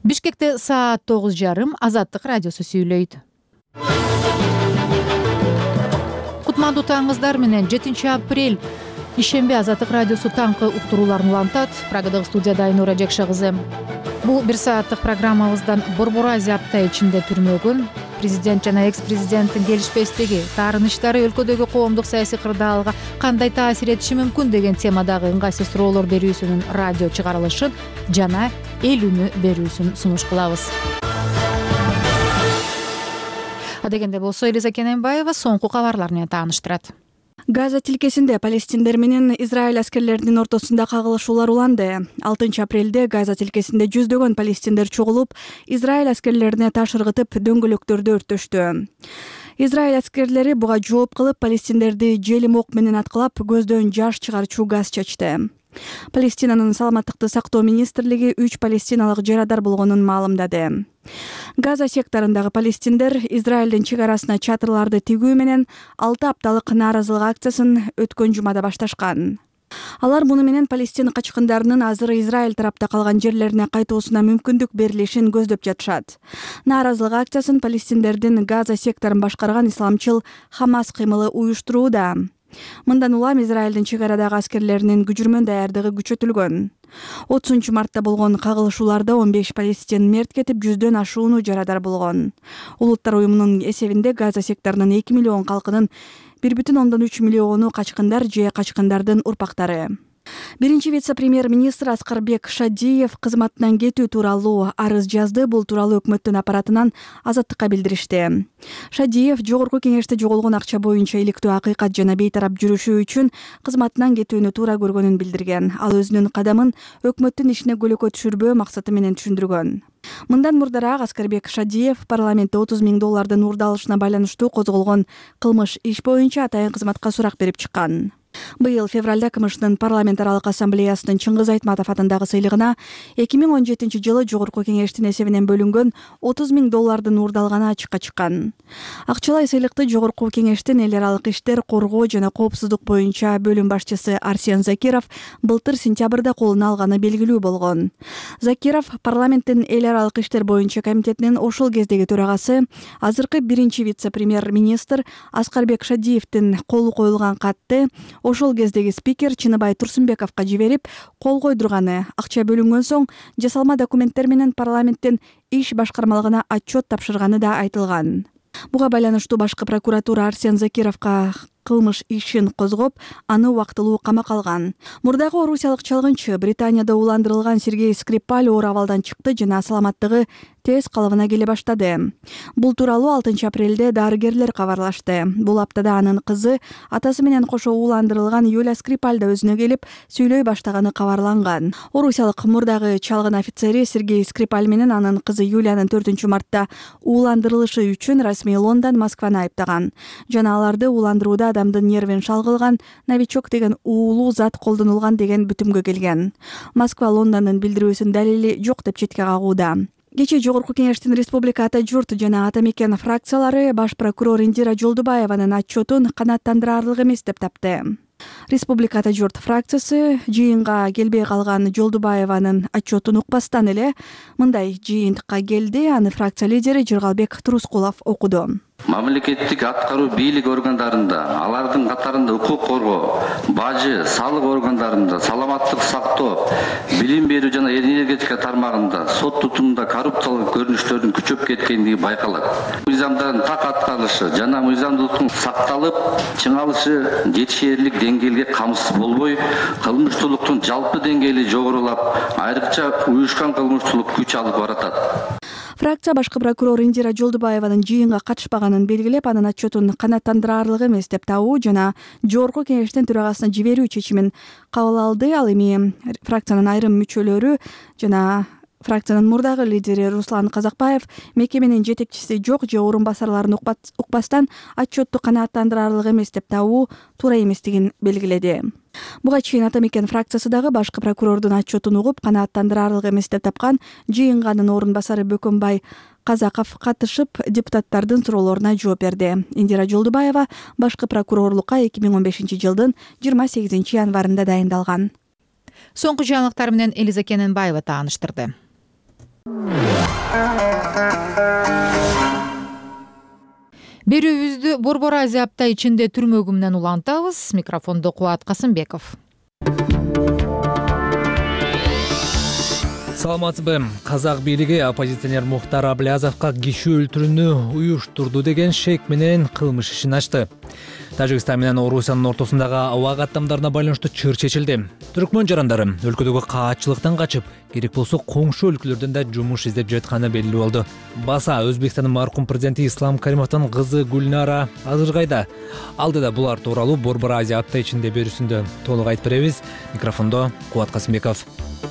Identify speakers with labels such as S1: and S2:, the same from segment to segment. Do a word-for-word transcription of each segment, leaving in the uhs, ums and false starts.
S1: Бишкекте саат тогуз жарым. Азаттык радиосу сүйлөйт. Кутмандуу таңыңыздар менен жетинчи апрель ишемби Азаттык радиосу таңкы уктурууларын улантат. Прагадагы студияда Айнура Жекше кызы. Бул бир сааттык программабыздан Борбор Азия апта ичинде түрмөгөн президент жана экс-президенттин келишпестиги таарынычтары өлкөдөгү коомдук саясий кырдаалга кандай таасир этиши мүмкүн деген темадагы ыңгайсыз суроолор берүүсүнүн радио чыгарылышын жана эл үнү берүүсүн сунуш кылабыз. Адегенде болсо Элиза Кененбаева соңку кабарлар менен тааныштырат.
S2: Газа тилкесинде Палестиндер менен Израиль аскерлеринин ортосунда кагылышуулар уланды. алтынчы апрелде Газа тилкесинде жүздөгөн палестиндер чогулуп, Израиль аскерлерине таш ыргытып, дөңгөлөктөрдү өрттөштү. Израиль аскерлери буга жооп кылып, палестиндерди желим ок менен аткылап, көздөн жаш чыгарчу газ чачты. Палестинанын саламаттыкты сактоо министрлиги үч палестиналык жарадар болгонун маалымдады. Газа секторундагы палестиндер Израилдин чек арасына чатырларды тигүү менен алты апталык нааразылык акциясын өткөн жумада башташкан. Алар муну менен Палестина качкындарынын азыр Израиль тарапта калган жерлерине кайтуусуна мүмкүндүк берилишин көздөп жатышат. Нааразылык акциясын палестиндердин Газа секторун башкарган исламчыл Хамас кыймылы уюштурууда. Мындан улам Израилдин чек арадагы аскерлеринин күжүрмөн даярдыгы күчөтүлгөн. отузунчу мартта болгон кагылышууларда он беш палестин мерт кетип, жүздөн ашууну жарадар болгон. Улуттар уюмунун эсебинде Газа секторунун эки миллион калкынын бир бүтүн ондон үч миллиону качкындар же качкындардын урпактары. Биринчи вице-премьер-министр Аскарбек Шадиев кызматынан кетүү тууралуу арыз жазды. Бул тууралуу өкмөттүн аппаратынан Азаттыкка билдиришти. Шадиев жогорку кеңеште жоголгон акча боюнча иликтөө акыйкат жана бейтарап жүрүшү үчүн кызматынан кетүүнү туура көргөнүн билдирген. Ал өзүнүн кадамын өкмөттүн ишине көлөкө түшүрбөө максаты менен түшүндүргөн. Мындан мурдараак Аскарбек Шадиев парламентте отуз миң доллардын уурдалышына байланыштуу козголгон кылмыш иш боюнча атайын кызматка сурак берип чыккан. Быйыл февралда КМШнын парламент аралык ассамблеясынын Чыңгыз Айтматов атындагы сыйлыгына эки миң он жетинчи жылы жогорку кеңештин эсебинен бөлүнгөн отуз миң доллардын уурдалганы ачыкка чыккан. Акчалай сыйлыкты жогорку кеңештин эл аралык иштер, коргоо жана коопсуздук боюнча бөлүм башчысы Арсен Закиров былтыр сентябрда колуна алганы белгилүү болгон. Закиров парламенттин эл аралык иштер боюнча комитетинин ошол кездеги төрагасы, азыркы биринчи вице-премьер-министр Аскарбек Шадиевдин колу коюлган катты ошол кездеги спикер Чыныбай Турсунбековго жиберип, кол койдурганы, акча бөлүнгөн соң жасалма документтер менен парламенттин иш башкармалыгына отчет тапшырганы да айтылган. Буга байланыштуу башкы прокуратура Арсен Закировго кылмыш ишин козгоп, аны убактылуу камакка алган. Мурдагы орусиялык чалгынчы Британияда уландырылган Сергей Скрипаль оор абалдан чыкты жана саламаттыгы тез калыбына келе баштады. Бул тууралуу алтынчы апрелде дарыгерлер кабарлашты. Бул аптада анын кызы атасы менен кошо уландырылган Юлия Скрипаль да өзүнө келип сүйлөй баштаганы кабарланган. Орусиялык мурдагы чалгын офицери Сергей Скрипаль менен анын кызы Юлиянын төртүнчү мартта уландырылышы үчүн расмий Лондон Москваны айыптаган. Жана аларды уландырууда адамдын нервин шалгылган новичок деген уулуу зат колдонулган деген бүтүмгө келген. Москва Лондондун билдирүүсүнүн далили жок деп четке кагууда. Кечээ жогорку кеңештин Республика Ата журт жана Ата мекен фракциялары баш прокурор Индира Жолдубаеванын отчетун канааттандырарлык эмес деп тапты. Республика Ата журт фракциясы жыйынга келбей калган Жолдубаеванын отчетун укпастан эле мындай жыйынтыкка келди. Аны фракция лидери Жыргалбек Турускулов окуду.
S3: Мамлекеттик аткаруу бийлик органдарында, алардын катарында укук коргоо, бажы, салык органдарында, саламаттык сактоо, билим берүү жана энергетика тармагында, сот тутумунда коррупциялык көрүнүштөрдүн күчөп кеткендиги байкалат. Мыйзамдардын так аткарылышы жана мыйзамдуулуктун сакталып, чыңалышы жетишээрлик деңгээлге камсыз болбой, кылмыштуулуктун жалпы деңгээли жогорулап, айрыкча уюшкан кылмыштуулук күч алып баратат.
S2: Фракция башкы прокурор Индира Жолдубаеванын жыйынга катышпаганын белгилеп, анын отчетун канааттандырарлык эмес деп табуу жана жогорку кеңештин төрагасына жиберүү чечимин кабыл алды. Ал эми фракциянын айрым мүчөлөрү жана фракциянын мурдагы лидери Руслан Казакбаев мекеменин жетекчиси жок же орун басарларын укпастан отчетту канааттандырарлык эмес деп табуу туура эместигин белгиледи. Буга чейин Ата мекен фракциясы дагы башкы прокурордун отчетун угуп канааттандырарлык эмес деп тапкан. Жыйынга анын орун басары Бөкөнбай Казаков катышып, депутаттардын суроолоруна жооп берди. Индира Жолдубаева башкы прокурорлукка эки миң он бешинчи жылдын жыйырма сегизинчи январында дайындалган.
S1: Соңку жаңылыктар менен Элиза Кененбаева тааныштырды. Берүүбүздү Борбор Азия апта ичинде түрмөгүмүнөн улантабыз. Микрофондо Кубат Касымбеков.
S4: Саламатсызбы. Казак бийлиги оппозиционер Мухтар Аблязовго киши өлтүрүүнү уюштурду деген шек менен кылмыш ишин ачты. Тажикстан менен Орусиянын ортосундагы аба каттамдарына байланыштуу чыр чечилди. Түркмөн жарандары өлкөдөгү каатчылыктан качып, керек болсо коңшу өлкөлөрдөн да жумуш издеп жатканы белгилүү болду. Баса Өзбекстандын маркум президенти Ислам Каримовдун кызы Гүлнара азыр кайда? Алдыда булар тууралуу Борбор Азия апта ичинде берүүсүндө толук айтып беребиз. Микрофондо Кубат Касымбеков.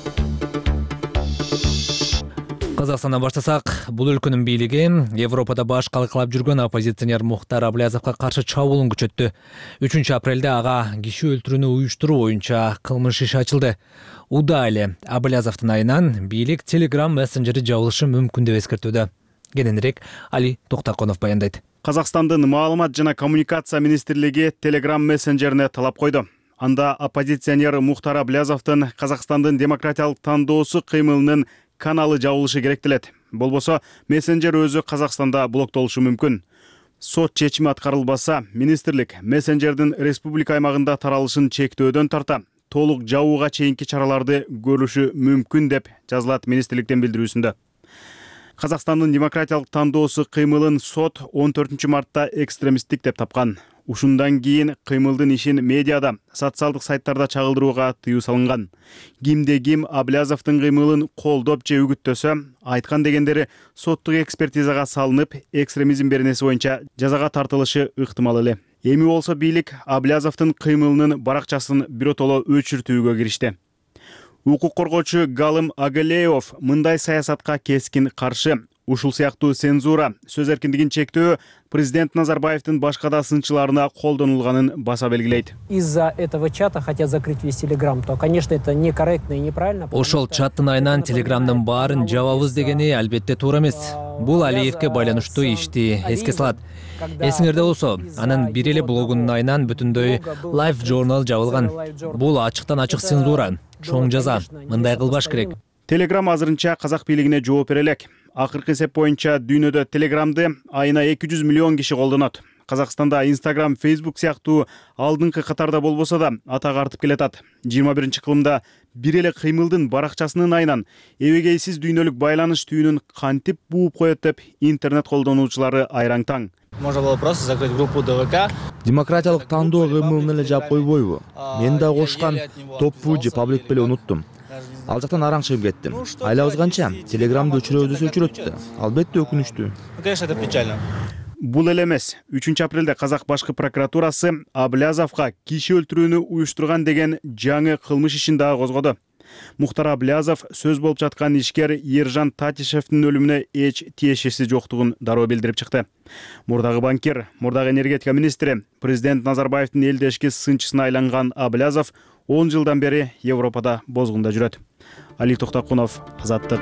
S4: Казакстандан баштасак, бул өлкөнүн бийлиги Европада баш калкалап жүргөн оппозиционер Мухтар Аблязовго каршы чабуулун күчөттү. үчүнчү апрелде ага киши өлтүрүүнү уюштуруу боюнча кылмыш иши ачылды. Уда эле Аблязовдун айынан бийлик Telegram мессенджери жабылышы мүмкүн деп эскертүүдө. Кененирээк Али Токтаконов баяндайт.
S5: Казакстандын маалымат жана коммуникация министрлиги Telegram мессенджерине талап койду. Анда оппозиционер Мухтар Аблязовдун Казакстандын демократиялык тандоосу кыймылынын каналы жабылышы керектелет. Болбосо мессенджер өзү Казакстанда блоктолушу мүмкүн. Сот чечими аткарылбаса, министрлик мессенджердин республика аймагында таралышын чектөөдөн тарта, толук жабууга чейинки чараларды көрүшү мүмкүн деп жазылат министрликтин билдирүүсүндө. Казакстандын демократиялык тандоосу кыймылын сот он төртүнчү мартта экстремисттик деп тапкан. Ушундан кийин кыймылдын ишин медиада, социалдык сайттарда чагылдырууга тыюу салынган. Кимде ким Аблязовдун кыймылын колдоп же үгүттөсө, айткан дегендери соттук экспертизага салынып, экстремизм беренеси боюнча жазага тартылышы ыктымал эле. Эми болсо бийлик Аблязовдун кыймылынын баракчасын биротоло өчүртүүгө киришти. Укук коргоочу Галым Агалеев мындай саясатка кескин каршы. Ушул сыяктуу цензура, сөз эркиндигин чектөө президент Назарбаевдин башка да сынчыларына колдонулганын баса белгилейт.
S6: Из-за этого чата хотят закрыть весь Telegram, то, конечно, это некорректно и неправильно.
S4: Ошол чаттын айынан Телеграмдын баарын жабабыз дегени албетте туура эмес. Бул Алиевке байланыштуу ишти эске салат. Эсиңерде болсо, анын бир эле блогунун айынан бүтүндөй Live Journal жабылган. Бул ачыктан ачык цензура, чоң жаза. Мындай кылбаш керек.
S5: Telegram азырынча казак бийлигине жооп бере элек. Акыркы эсеп боюнча дүйнөдө Telegram'ды айына эки жүз миллион киши колдонот. Казакстанда Instagram, Facebook сыяктуу алдыңкы катарда болбосо да атак артып келатат. жыйырма биринчи кылымда бир эле кыймылдын баракчасынын айынан эбегейсиз дүйнөлүк байланыш түйүнүн кантип бууп коет деп интернет колдонуучулары айраң таң.
S7: Можно было просто закрыть группу ДВК.
S8: Демократиялык тандоо кыймылын эле жаап койбойбу? Мен да кошкан топ-фу же паблик беле унуттум. Ал жактан араң чыгып кеттим. Айлабыз канча? Телеграмды өчүрөбүз десе өчүрөттү. Албетте өкүнүчтүү.
S7: Конечно, это печально.
S5: Бул эле эмес. үчүнчү апрелде Казак башкы прокуратурасы Аблязовго киши өлтүрүүнү уюштурган деген жаңы кылмыш ишин дагы козгоду. Мухтар Аблязов сөз болуп жаткан ишкер Ержан Татишевдин өлүмүнө эч тиешеси жоктугун дароо билдирип чыкты. Мурдагы банкир, мурдагы энергетика министри, президент Назарбаевдин элдешки сынчысына айланган Аблязов он жылдан бери Европада бозгунда жүрөт. Али Токтакунов, Азаттык.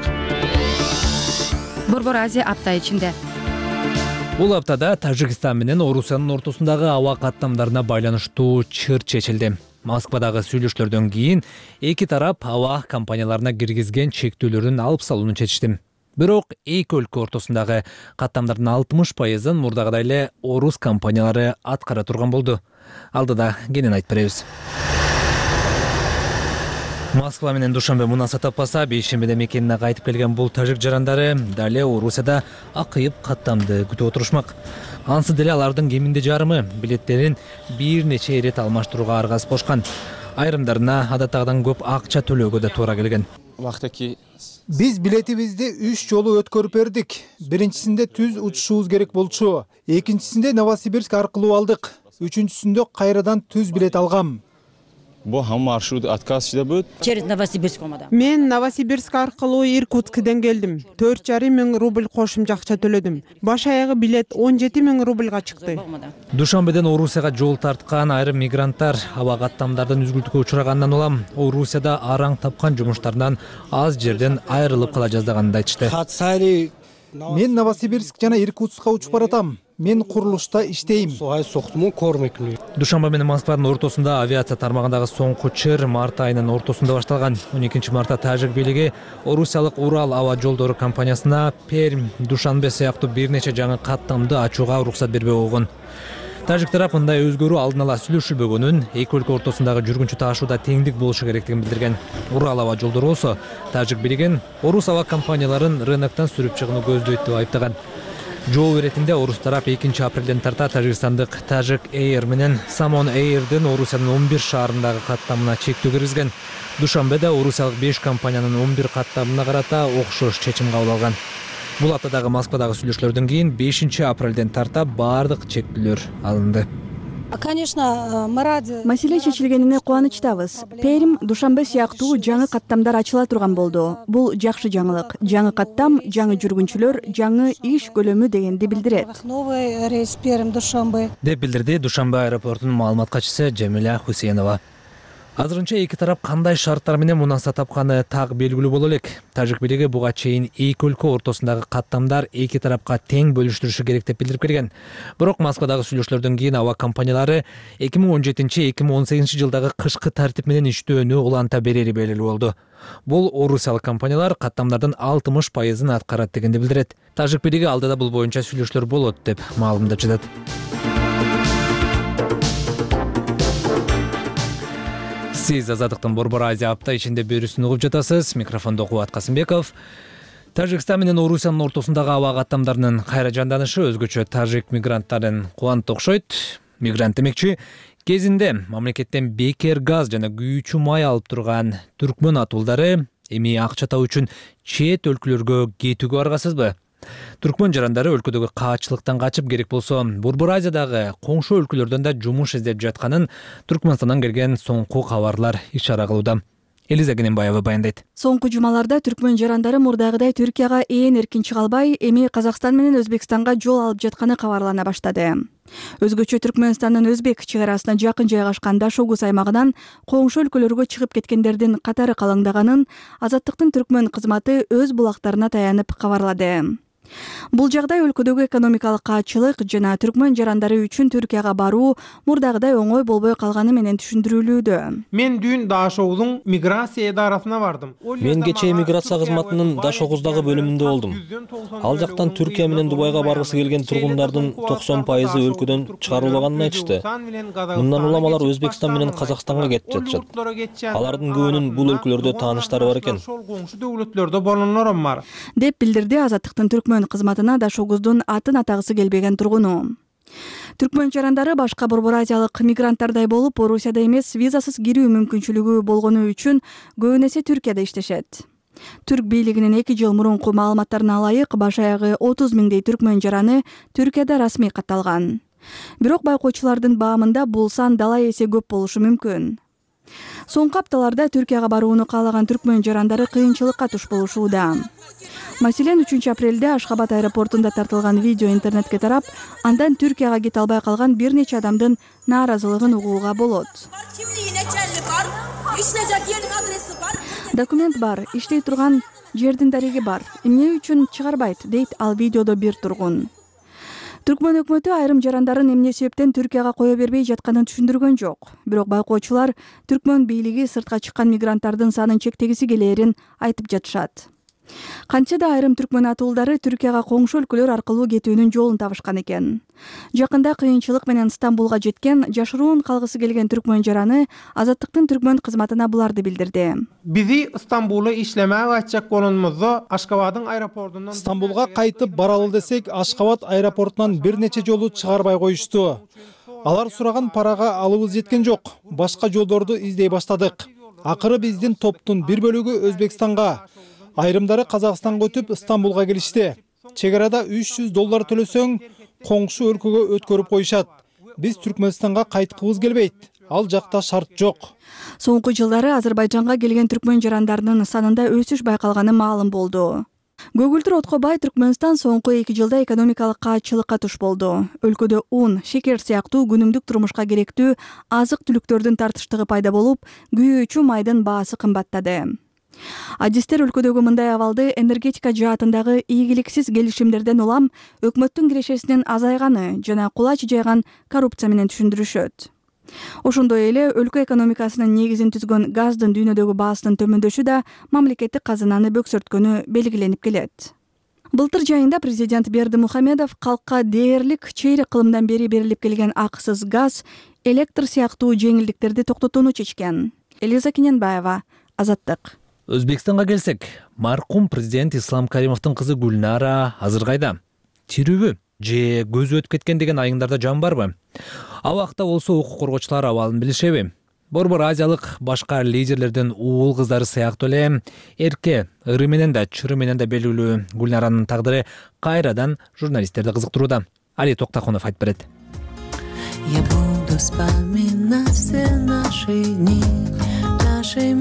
S2: Борбор Азия апта ичинде.
S4: Бул аптада Тажикстан менен Орусиянын ортосундагы аба каттамдарына байланыштуу чыр чечилди. Москвадагы сүйлөшүүлөрдөн кийин эки тарап аба компанияларына киргизген чектөөлөрдүн алып салууну чечишти. Бирок эки өлкө ортосундагы каттамдардын алтымыш пайызын мурдагыдай эле орус компаниялары аткара турган болду. Алдыда кенен айтып беребиз. Москва менен Душанбе мунаса таппаса, бейшембиде мекенине кайтып келген бул тажик жарандары дале Орусияда акыйып каттамды күтүп отурушмак. Ансы деле алардын кеминде жарымы билеттерин бир нече ирет алмаштырууга аргасыз болушкан. Айрымдарына адаттагыдан көп акча төлөөгө да туура келген.
S9: Биз билетибизди үч жолу өткөрүп бердик. Биринчисинде түз учушубуз керек болчу. Экинчисинде Новосибирск аркылуу алдык. Үчүнчүсүндө кайрадан түз билет алгам.
S10: Bu ham marşrut отказ ичиде будет.
S11: Через Новосибирск омада.
S12: Мен Новосибирск аркылуу Иркутскден келдим. төрт жарым миң рубль кошумча акча төлөдүм. Баш аягы билет он жети миң рубльга чыкты.
S4: Душанбеден Орусияга жол тарткан айрым мигранттар аба каттамдардан үзгүлтүккө учурагандан улам Орусияда араң тапкан жумуштарынан аз жерден айрылып кала жаздаганын айтышты.
S9: Мен Новосибирск жана Иркутскка учуп баратам. мен курулушта иштейм.
S4: Душанба менен Москванын ортосунда авиация тармагындагы соңку чыр март айынын ортосунда башталган. он экинчи мартта тажик бийлиги Орусиялык Урал аба жолдору компаниясына Пермь, Душанбе сыяктуу бир нече жаңы каттамды ачууга уруксат бербей койгон. Тажик тарап мындай өзгөрүү алдын ала сүйлөшүлбөгөнүн, эки өлкө ортосундагы жүргүнчү таашууда теңдик болушу керектигин билдирген. Урал аба жолдору болсо тажик бийлигин орус аба компанияларын рыноктон сүрүп чыгууну көздөйт деп айыптаган. Жол иретинде орус тарап экинчи апрелден тарта Тажикстандык Tajik Air менен Samon Air'дин Орусиянын он бир шаарындагы каттамына чектөө киргизген. Душанбеде орусиялык беш компаниянын он бир каттамына карата окшош чечим кабыл алган. Бул аптадагы Москвадагы сүйлөшүүлөрдөн кийин бешинчи апрелден тарта бардык чектөөлөр алынды.
S11: Конечно, мы рады.
S2: Маселе чечилгенине кубанычтабыз. Пермь, Душанбе сыяктуу жаңы каттамдар ачыла турган болду. Бул жакшы жаңылык. Жаңы каттам, жаңы жүргүнчүлөр, жаңы иш көлөмү дегенди билдирет.
S11: Новый рейс Пермь, Душанбе.
S4: Деп билдирди Душанбе аэропортунун маалымат катчысы Жамиля Хусейнова. Азырынча эки тарап кандай шарттар менен мунаса тапканы так белгилүү боло элек. Тажик бийлиги буга чейин эки өлкө ортосундагы каттамдар эки тарапка тең бөлүштүрүшү керек деп билдирип келген. Бирок Москвадагы сүйлөшүүлөрдөн кийин аба компаниялары эки миң он жетинчи эки миң он сегизинчи жылдагы кышкы тартип менен иштөөнү уланта берери белгилүү болду. Бул орусиялык компаниялар каттамдардын алтымыш пайызын аткарат дегенди билдирет. Тажик бийлиги алдыда бул боюнча сүйлөшүүлөр болот деп маалымдап жатат. Сиз Азаттыктын Борбор Азия апта ичинде берүүсүн угуп жатасыз. Микрофондо Кубат Касымбеков. Тажикстан менен Орусиянын ортосундагы аба каттамдарынын кайра жанданышы өзгөчө тажик мигранттарын кубантты окшойт. Мигрант демекчи кезинде мамлекеттен бекер газ жана күйүүчү май алып турган түркмөн атуулдары эми акча табуу үчүн чет өлкөлөргө кетүүгө баргасызбы? Түркмөн жарандары өлкөдөгү каачылыктан качып керек болсо, Борбор Азиядагы коңшу өлкөлөрдөн да жумуш издеп жатканын Түркмөнстандан келген соңку кабарлар ишара кылууда. Элиза Генембаева баяндайт.
S2: Соңку жумаларда түркмөн жарандары мурдагыдай Түркияга ээн эркин чыга албай, эми Казакстан менен Өзбекстанга жол алып жатканы кабарлана баштады. Өзгөчө Түркмөнстандын Өзбек чек арасына жакын жайгашкан Дашогуз аймагынан коңшу өлкөлөргө чыгып кеткендердин катары калыңдаганын Азаттыктын түркмөн кызматы өз булактарына таянып кабарлады. Бул жагдай өлкөдөгү экономикалык каачылык жана түркмөн жарандары үчүн Түркияга баруу мурдагыдай оңой болбой калганы менен түшүндүрүлүүдө.
S9: Мен дүйүн Дашогуздун миграция идарасына бардым.
S13: Мен кечээ миграция кызматынын Дашогуздагы бөлүмүндө болдум. Ал жактан Түркия менен Дубайга баргысы келген тургундардын токсон пайызы өлкөдөн чыгарылганын айтышты. Мындан улам алар Өзбекстан менен Казакстанга кетип жатышат. Алардын көбүнүн бул өлкөлөрдө тааныштары бар экен.
S2: Деп билдирди Азаттыктын түркмөн кызматына Дашогуздун атын атагысы келбеген тургуну. Түркмөн жарандары башка Борбор Азиялык мигранттардай болуп, Орусияда эмес визасыз кирүү мүмкүнчүлүгү болгону үчүн көбүн эсе Түркияда иштешет. Түрк бийлигинин эки жыл мурунку маалыматтарына ылайык баш аягы отуз миңдей түркмөн жараны Түркияда расмий катталган. Бирок байкоочулардын баамында бул сан дала эсе көп болушу мүмкүн. Соңку апталарда Түркияга барууну каалаган түркмөн жарандары кыйынчылыкка туш болушууда. Маселен, үчүнчү апрелде Ашхабад аэропортунда тартылган видео интернетке тарап, андан Түркияга кете албай калган бир нече адамдын нааразылыгын угууга болот. Документ бар, иштей турган жердин дареги бар. Эмне үчүн чыгарбайт, дейт ал видеодо бир тургун. Түркмөн өкмөтү айрым жарандарын эмне себептен Түркияга кое бербей жатканын түшүндүргөн жок. Бирок байкоочулар түркмөн бийлиги сыртка чыккан мигранттардын санын чектегиси келээрин айтып жатышат. Канча да айрым түркмөн атуулдары Түркияга коңшу өлкөлөр аркылуу кетүүнүн жолун табышкан экен. Жакында кыйынчылык менен Стамбулга жеткен, жашыруун калгысы келген түркмөн жараны Азаттыктын түркмөн кызматына буларды билдирди.
S9: Бизи Стамбулга иштемеге ачак болгонубузду Ашхабадын аэропортунан Стамбулга кайтып баралы десек, Ашхабад аэропортунан бир нече жолу чыгарбай коюшту. Алар сураган парага алыбыз жеткен жок. Башка жолдорду издей баштадык. Акыры биздин топтун бир бөлүгү Өзбекстанга, айрымдары Казакстанга өтүп Стамбулга келишти. Чек арада үч жүз доллар төлөсөң, коңшу өлкөгө өткөрүп коюшат. Биз Түркмөнстанга кайткыбыз келбейт. Ал жакта шарт жок.
S2: Соңку жылдары Азербайжанга келген түркмөн жарандарынын санында өсүш байкалганы маалым болду. Көгүлтүр отко бай Түркмөнстан соңку эки жылда экономикалык каачылыкка туш болду. Өлкөдө ун, шекер сыяктуу күнүмдүк турмушка керектүү азык түлүктөрдүн тартыштыгы пайда болуп, күйүүчү майдын баасы кымбаттады. Адистер өлкөдөгү мындай абалды энергетика жаатындагы ийгиликсиз келишимдерден улам өкмөттүн кирешесинин азайганы жана кулач жайган коррупция менен түшүндүрүшөт. Ошондой эле өлкө экономикасынын негизин түзгөн газдын дүйнөдөгү баасынын төмөндөшү да мамлекеттик казынаны бөксөрткөнү белгиленип келет. Былтыр жайында президент Бердимухамедов калкка дээрлик чейрек кылымдан бери берилип келген акысыз газ, электр сыяктуу жеңилдиктерди токтотууну чечкен. Элиза Кененбаева, Азаттык.
S4: Өзбекстанга келсек, маркум президент Ислам Каримовдун кызы Гүлнара азыр кайда? Тирүүбү же көзү өтүп кеткен деген айыңдарда жан барбы? Абакта болсо укук коргоочулар абалын билишеби? Борбор азиялык башка лидерлердин уул кыздары сыяктуу эле эрке, ыры менен да, чыры менен да белгилүү Гүлнаранын тагдыры кайрадан журналисттерди кызыктырууда. Али Токтакунов айтып берет.
S14: Я буду вспоминать все наши дни, наши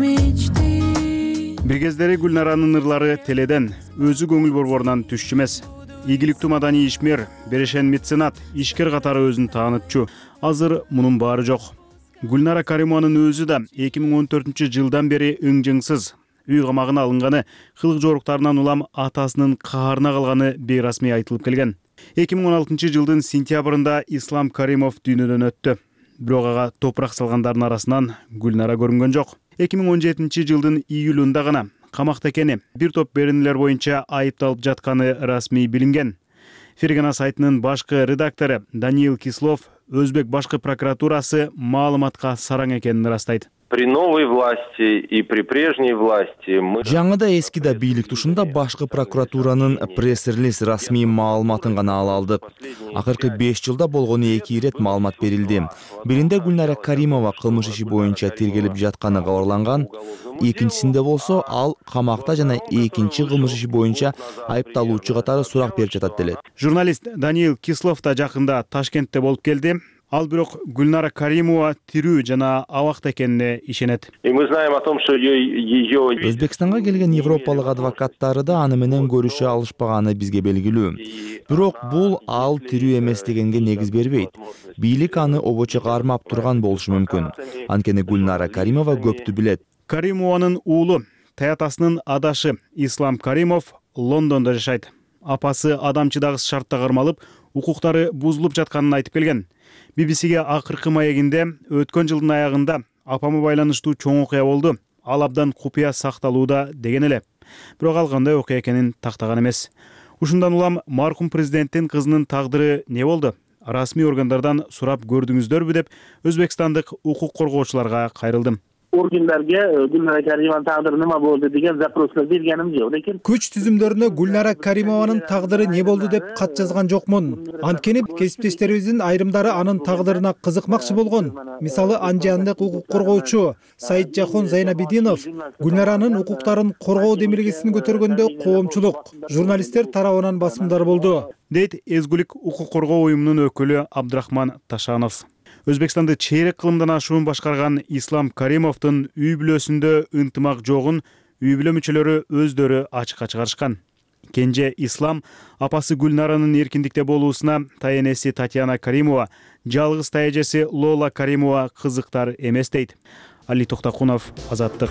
S14: мечты.
S5: Бир кездери Гүлнаранын ырлары теледен, өзү көңүл борборунан түшчү эмес. Ийгиликтүү маданий ишмер, берешен меценат, ишкер катары өзүн таанытчу. Азыр мунун баары жок. Гүлнара Каримованын өзү да эки миң он төртүнчү жылдан бери ыңжыңсыз үй камагына алынганы, кылык жоруктарынан улам атасынын каарына калганы бейрасмий айтылып келген. эки миң он алтынчы жылдын сентябрында Ислам Каримов дүйнөдөн өттү. Бирок ага топурак салгандардын арасынан Гүлнара көрүнгөн жок. эки миң он жетинчи жылдын июлунда гана камакта экени, бир топ беренелер боюнча айыпталып жатканы расмий билинген. Фергана сайтынын башкы редактору Даниил Кислов Өзбек башкы прокуратурасы маалыматка сараң экенин ырастайт.
S15: При новой власти и при прежней власти мы...
S8: Жаңыда эски да бийлик тушунда башкы прокуратуранын пресс-релиз расмий маалыматын гана ала алдык. Акыркы беш жылда болгону эки ирет маалымат берилди. Биринде Гүлнара Каримова кылмыш иши боюнча тергелип жатканы кабарланган, экинчисинде болсо ал камакта жана экинчи кылмыш иши боюнча айыпталуучу катары сурак берип жатат делет.
S5: Журналист Даниил Кислов да жакында Ташкентте болуп келди. Ал бирок Гүлнара Каримова тирүү жана абакта экенине ишенет.
S15: И мы знаем о том, что ее...
S8: Өзбекстанга келген европалык адвокаттары да аны менен көрүшө алышпаганы бизге белгилүү. Бирок бул ал тирүү эмес дегенге негиз бербейт. Бийлик аны обочо кармап турган болушу мүмкүн. Анткени Гүлнара Каримова көптү билет.
S5: Каримованын уулу, таятасынын адашы Ислам Каримов Лондондо жашайт. Апасы адамчыдагыс шартта кармалып, укуктары бузулуп жатканын айтып келген. би би си-ге акыркы маегинде өткөн жылдын аягында апамы байланыштуу чоң окуя болду. Ал абдан купуя сакталууда деген эле. Бирок ал кандай окуя экенин тактаган эмес. Ушундан улам маркум президенттин кызынын тагдыры не болду? Расмий органдардан сурап көрдүңүздөрбү деп өзбекстандык укук коргоочуларга кайрылдым.
S16: Organlarga Gülnara Karimovanın taqdiri nima bo'ldi degan zaproslar berganim yo'q, lekin
S9: Күч түзүмдөрүнө Гүлнара Каримованын тагдыры не болду деп кат жазган жокмун. Анткени кесиптештерибиздин айрымдары анын тагдырына кызыкмакчы болгон. Мисалы, анжандык укук коргоочу Саиджахон Зайнабидинов Гүлнаранын укуктарын коргоо демилгесин көтөргөндө коомчулук, журналисттер тарабынан басымдар болду,
S5: дейт Эзгүлүк укук коргоо уюмунун өкүлү Абдрахман Ташанов. Өзбекстанды чейрек кылымдан ашуун башкарган Ислам Каримовдун үй бүлөсүндө ынтымак жогун үй бүлө мүчөлөрү өздөрү ачыкка чыгарышкан. Кенже Ислам апасы Гүлнаранын эркиндикте болуусуна таенеси Татьяна Каримова, жалгыз таежеси Лола Каримова кызыктар эмес дейт. Али Токтакунов, Азаттык.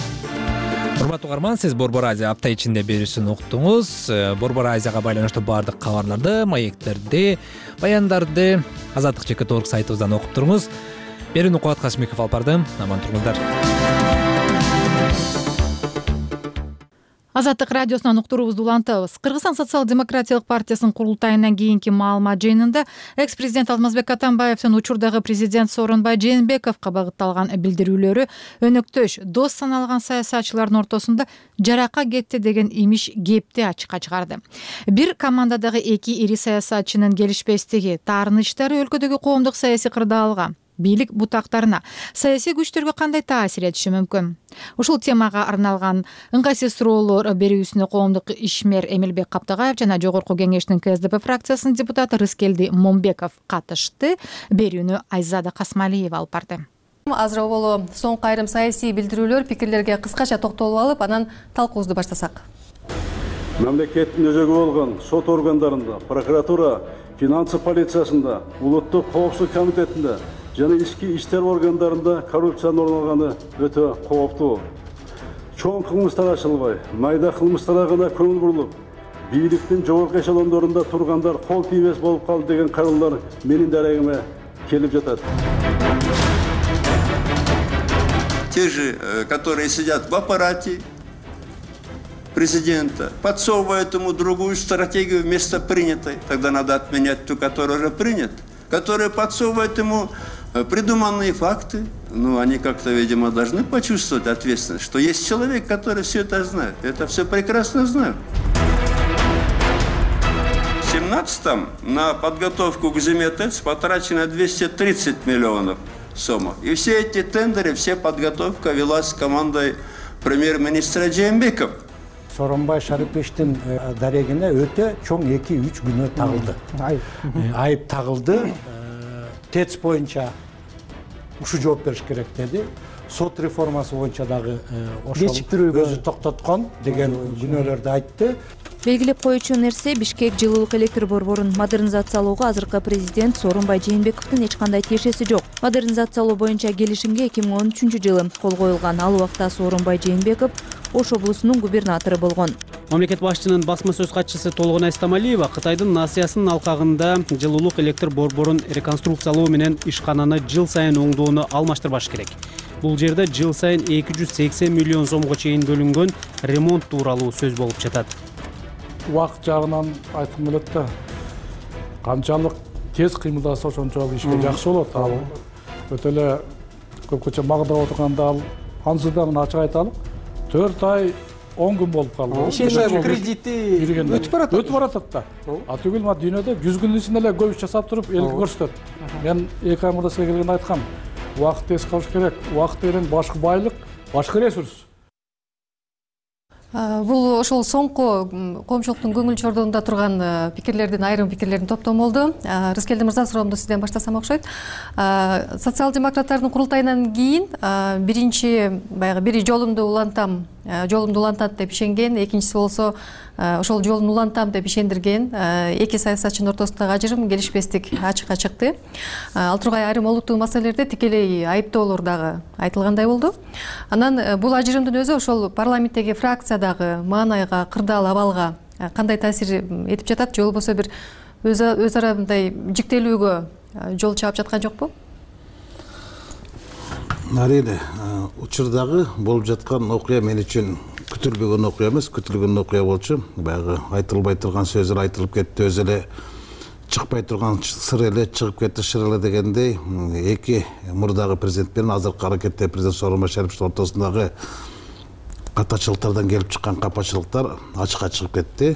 S4: Урматтуу угарман, сиз Борбор Азия апта ичинде берүүсүн уктуңуз. Борбор Азияга байланыштуу бардык кабарларды, маектерди, баяндарды Азаттык чекит точка орг сайтыбыздан окуп туруңуз. Берүүнү Кубат Касымбеков алып барды. Аман туруңуздар.
S1: Азаттык радиосунан уктуруубузду улантабыз. Кыргызстан социал-демократиялык партиясынын курултайынан кийинки маалымат жыйынында экс-президент Алмазбек Атамбаевдин учурдагы президент Сооронбай Жээнбековго багытталган билдирүүлөрү өнөктөш, дос саналган саясатчылардын ортосунда жаракка кетти деген имиш кепти ачыкка чыгарды. Бир командадагы эки ири саясатчынын келишпестиги, таарынычтары өлкөдөгү коомдук саясий кырдаалга, бийлик бутактарына, саясий күчтөргө кандай таасир этиши мүмкүн? Ушул темага арналган ыңгайсыз суроолор берүүсүнө коомдук ишмер Эмилбек Каптагаев жана Жогорку кеңештин ка эс дэ пэ фракциясынын депутаты Рыскелди Момбеков катышты. Берүүнү Айзада Касмалиева алып барды.
S17: Азыр боло соңку айрым саясий билдирүүлөр, пикирлерге кыскача токтолуп алып, анан талкуубузду баштасак.
S18: Мамлекеттин өзөгү болгон сот органдарында, прокуратура, финансы полициясында, улуттук коопсуздук комитетинде жана ички иштер органдарында коррупциянын орун алганы өтө кооптуу. чоң кылмыштар ачылбай, майда кылмыштарга гана көңүл бурулуп, бийликтин жогорку эшелондорунда тургандар кол тийбес болуп калды деген кайрылуулар менин дарегиме келип жатат.
S19: Те же, которые сидят в аппарате президента, подсовывают ему другую стратегию вместо принятой. Тогда надо отменять ту, которая уже принята. Которые подсовывают ему придуманные факты. Ну, они как-то, видимо, должны почувствовать ответственность, что есть человек, который все это знает. Это все прекрасно знают. В две тысячи семнадцатом на подготовку к зиме ТЭЦ потрачено двести тридцать миллионов сомов. И все эти тендеры, вся подготовка велась командой премьер-министра Жээнбеков.
S20: Сооронбай Шариповичтин дарегине өтө чоң эки үч күнөө тагылды. Айып тагылды. ТЭЦ боюнча ушу жооп бериш керек деди. Сот реформасы боюнча дагы өзү токтоткон деген күнөөлөрдү айтты.
S21: Белгилеп коюучу нерсе, Бишкек жылуулук электр борборун модернизациялоого азыркы президент Сооронбай Жээнбековдун эч кандай тиешеси жок. Модернизациялоо боюнча келишимге эки миң он үчүнчү жылы кол коюлган. Ал убакта Сооронбай Жээнбеков Ош облусунун губернатору болгон.
S22: Мамлекет башчынын басма сөз катчысы Толгон Айстамалиева Кытайдын насыясынын алкагында жылуулук электр борборун реконструкциялоо менен ишкананы жыл сайын оңдоону алмаштырбаш керек. Бул жерде жыл сайын эки жүз сексен миллион сомго чейин бөлүнгөн ремонт тууралуу сөз болуп жатат.
S23: Убакыт жагынан айткым келет да, канчалык тез кыймылдаса ошончолук ишке жакшы болот. Ал өтө эле көпкөчө магдап отурганда ал ансыздан ачык айталык, төрт ай он күн болуп калды.
S22: Ишенбей кредити өтүп барат.
S23: Өтүп баратат да. А түгүл ма дүйнөдө жүз күндүн ичинде эле көп иш жасап туруп элге көрсөтөт. Мен эки ай мурда сизге келгенде айткам, убакытты эске алыш керек. Убакыт деген башкы байлык, башкы ресурс.
S17: Бул ошол соңку коомчулуктун көңүл чордугунда турган пикирлердин айрым пикирлердин топтому болду. Рыскелди мырза, суроомду сизден баштасам окшойт. Социал-демократтардын курултайынан кийин биринчи баягы бири жолумду улантам, жолумду улантат деп ишенген, экинчиси болсо ошол жолун улантам деп ишендирген эки саясатчынын ортосундагы ажырым, келишпестик ачыкка чыкты. Ал тургай айрым олуттуу маселелерде тикелей айыптоолор дагы айтылгандай болду. Анан бул ажырымдын өзү ошол парламенттеги фракциядагы маанайга, кырдаал абалга кандай таасир этип жатат, же болбосо бир өз ара мындай жиктелүүгө жол чаап жаткан жокпу?
S24: Әрине, учурдагы болуп жаткан окуя мен үчүн күтүлбөгөн окуя эмес, күтүлгөн окуя болчу. Баягы айтылбай турган сөздөр айтылып кетти, өзү эле чыкпай турган сыр эле чыгып кетти шыр эле дегендей, эки мурдагы президент менен азыркы аракетте президент Сооронбай Шариповичтин ортосундагы катачылыктардан келип чыккан капачылыктар ачыкка чыгып кетти.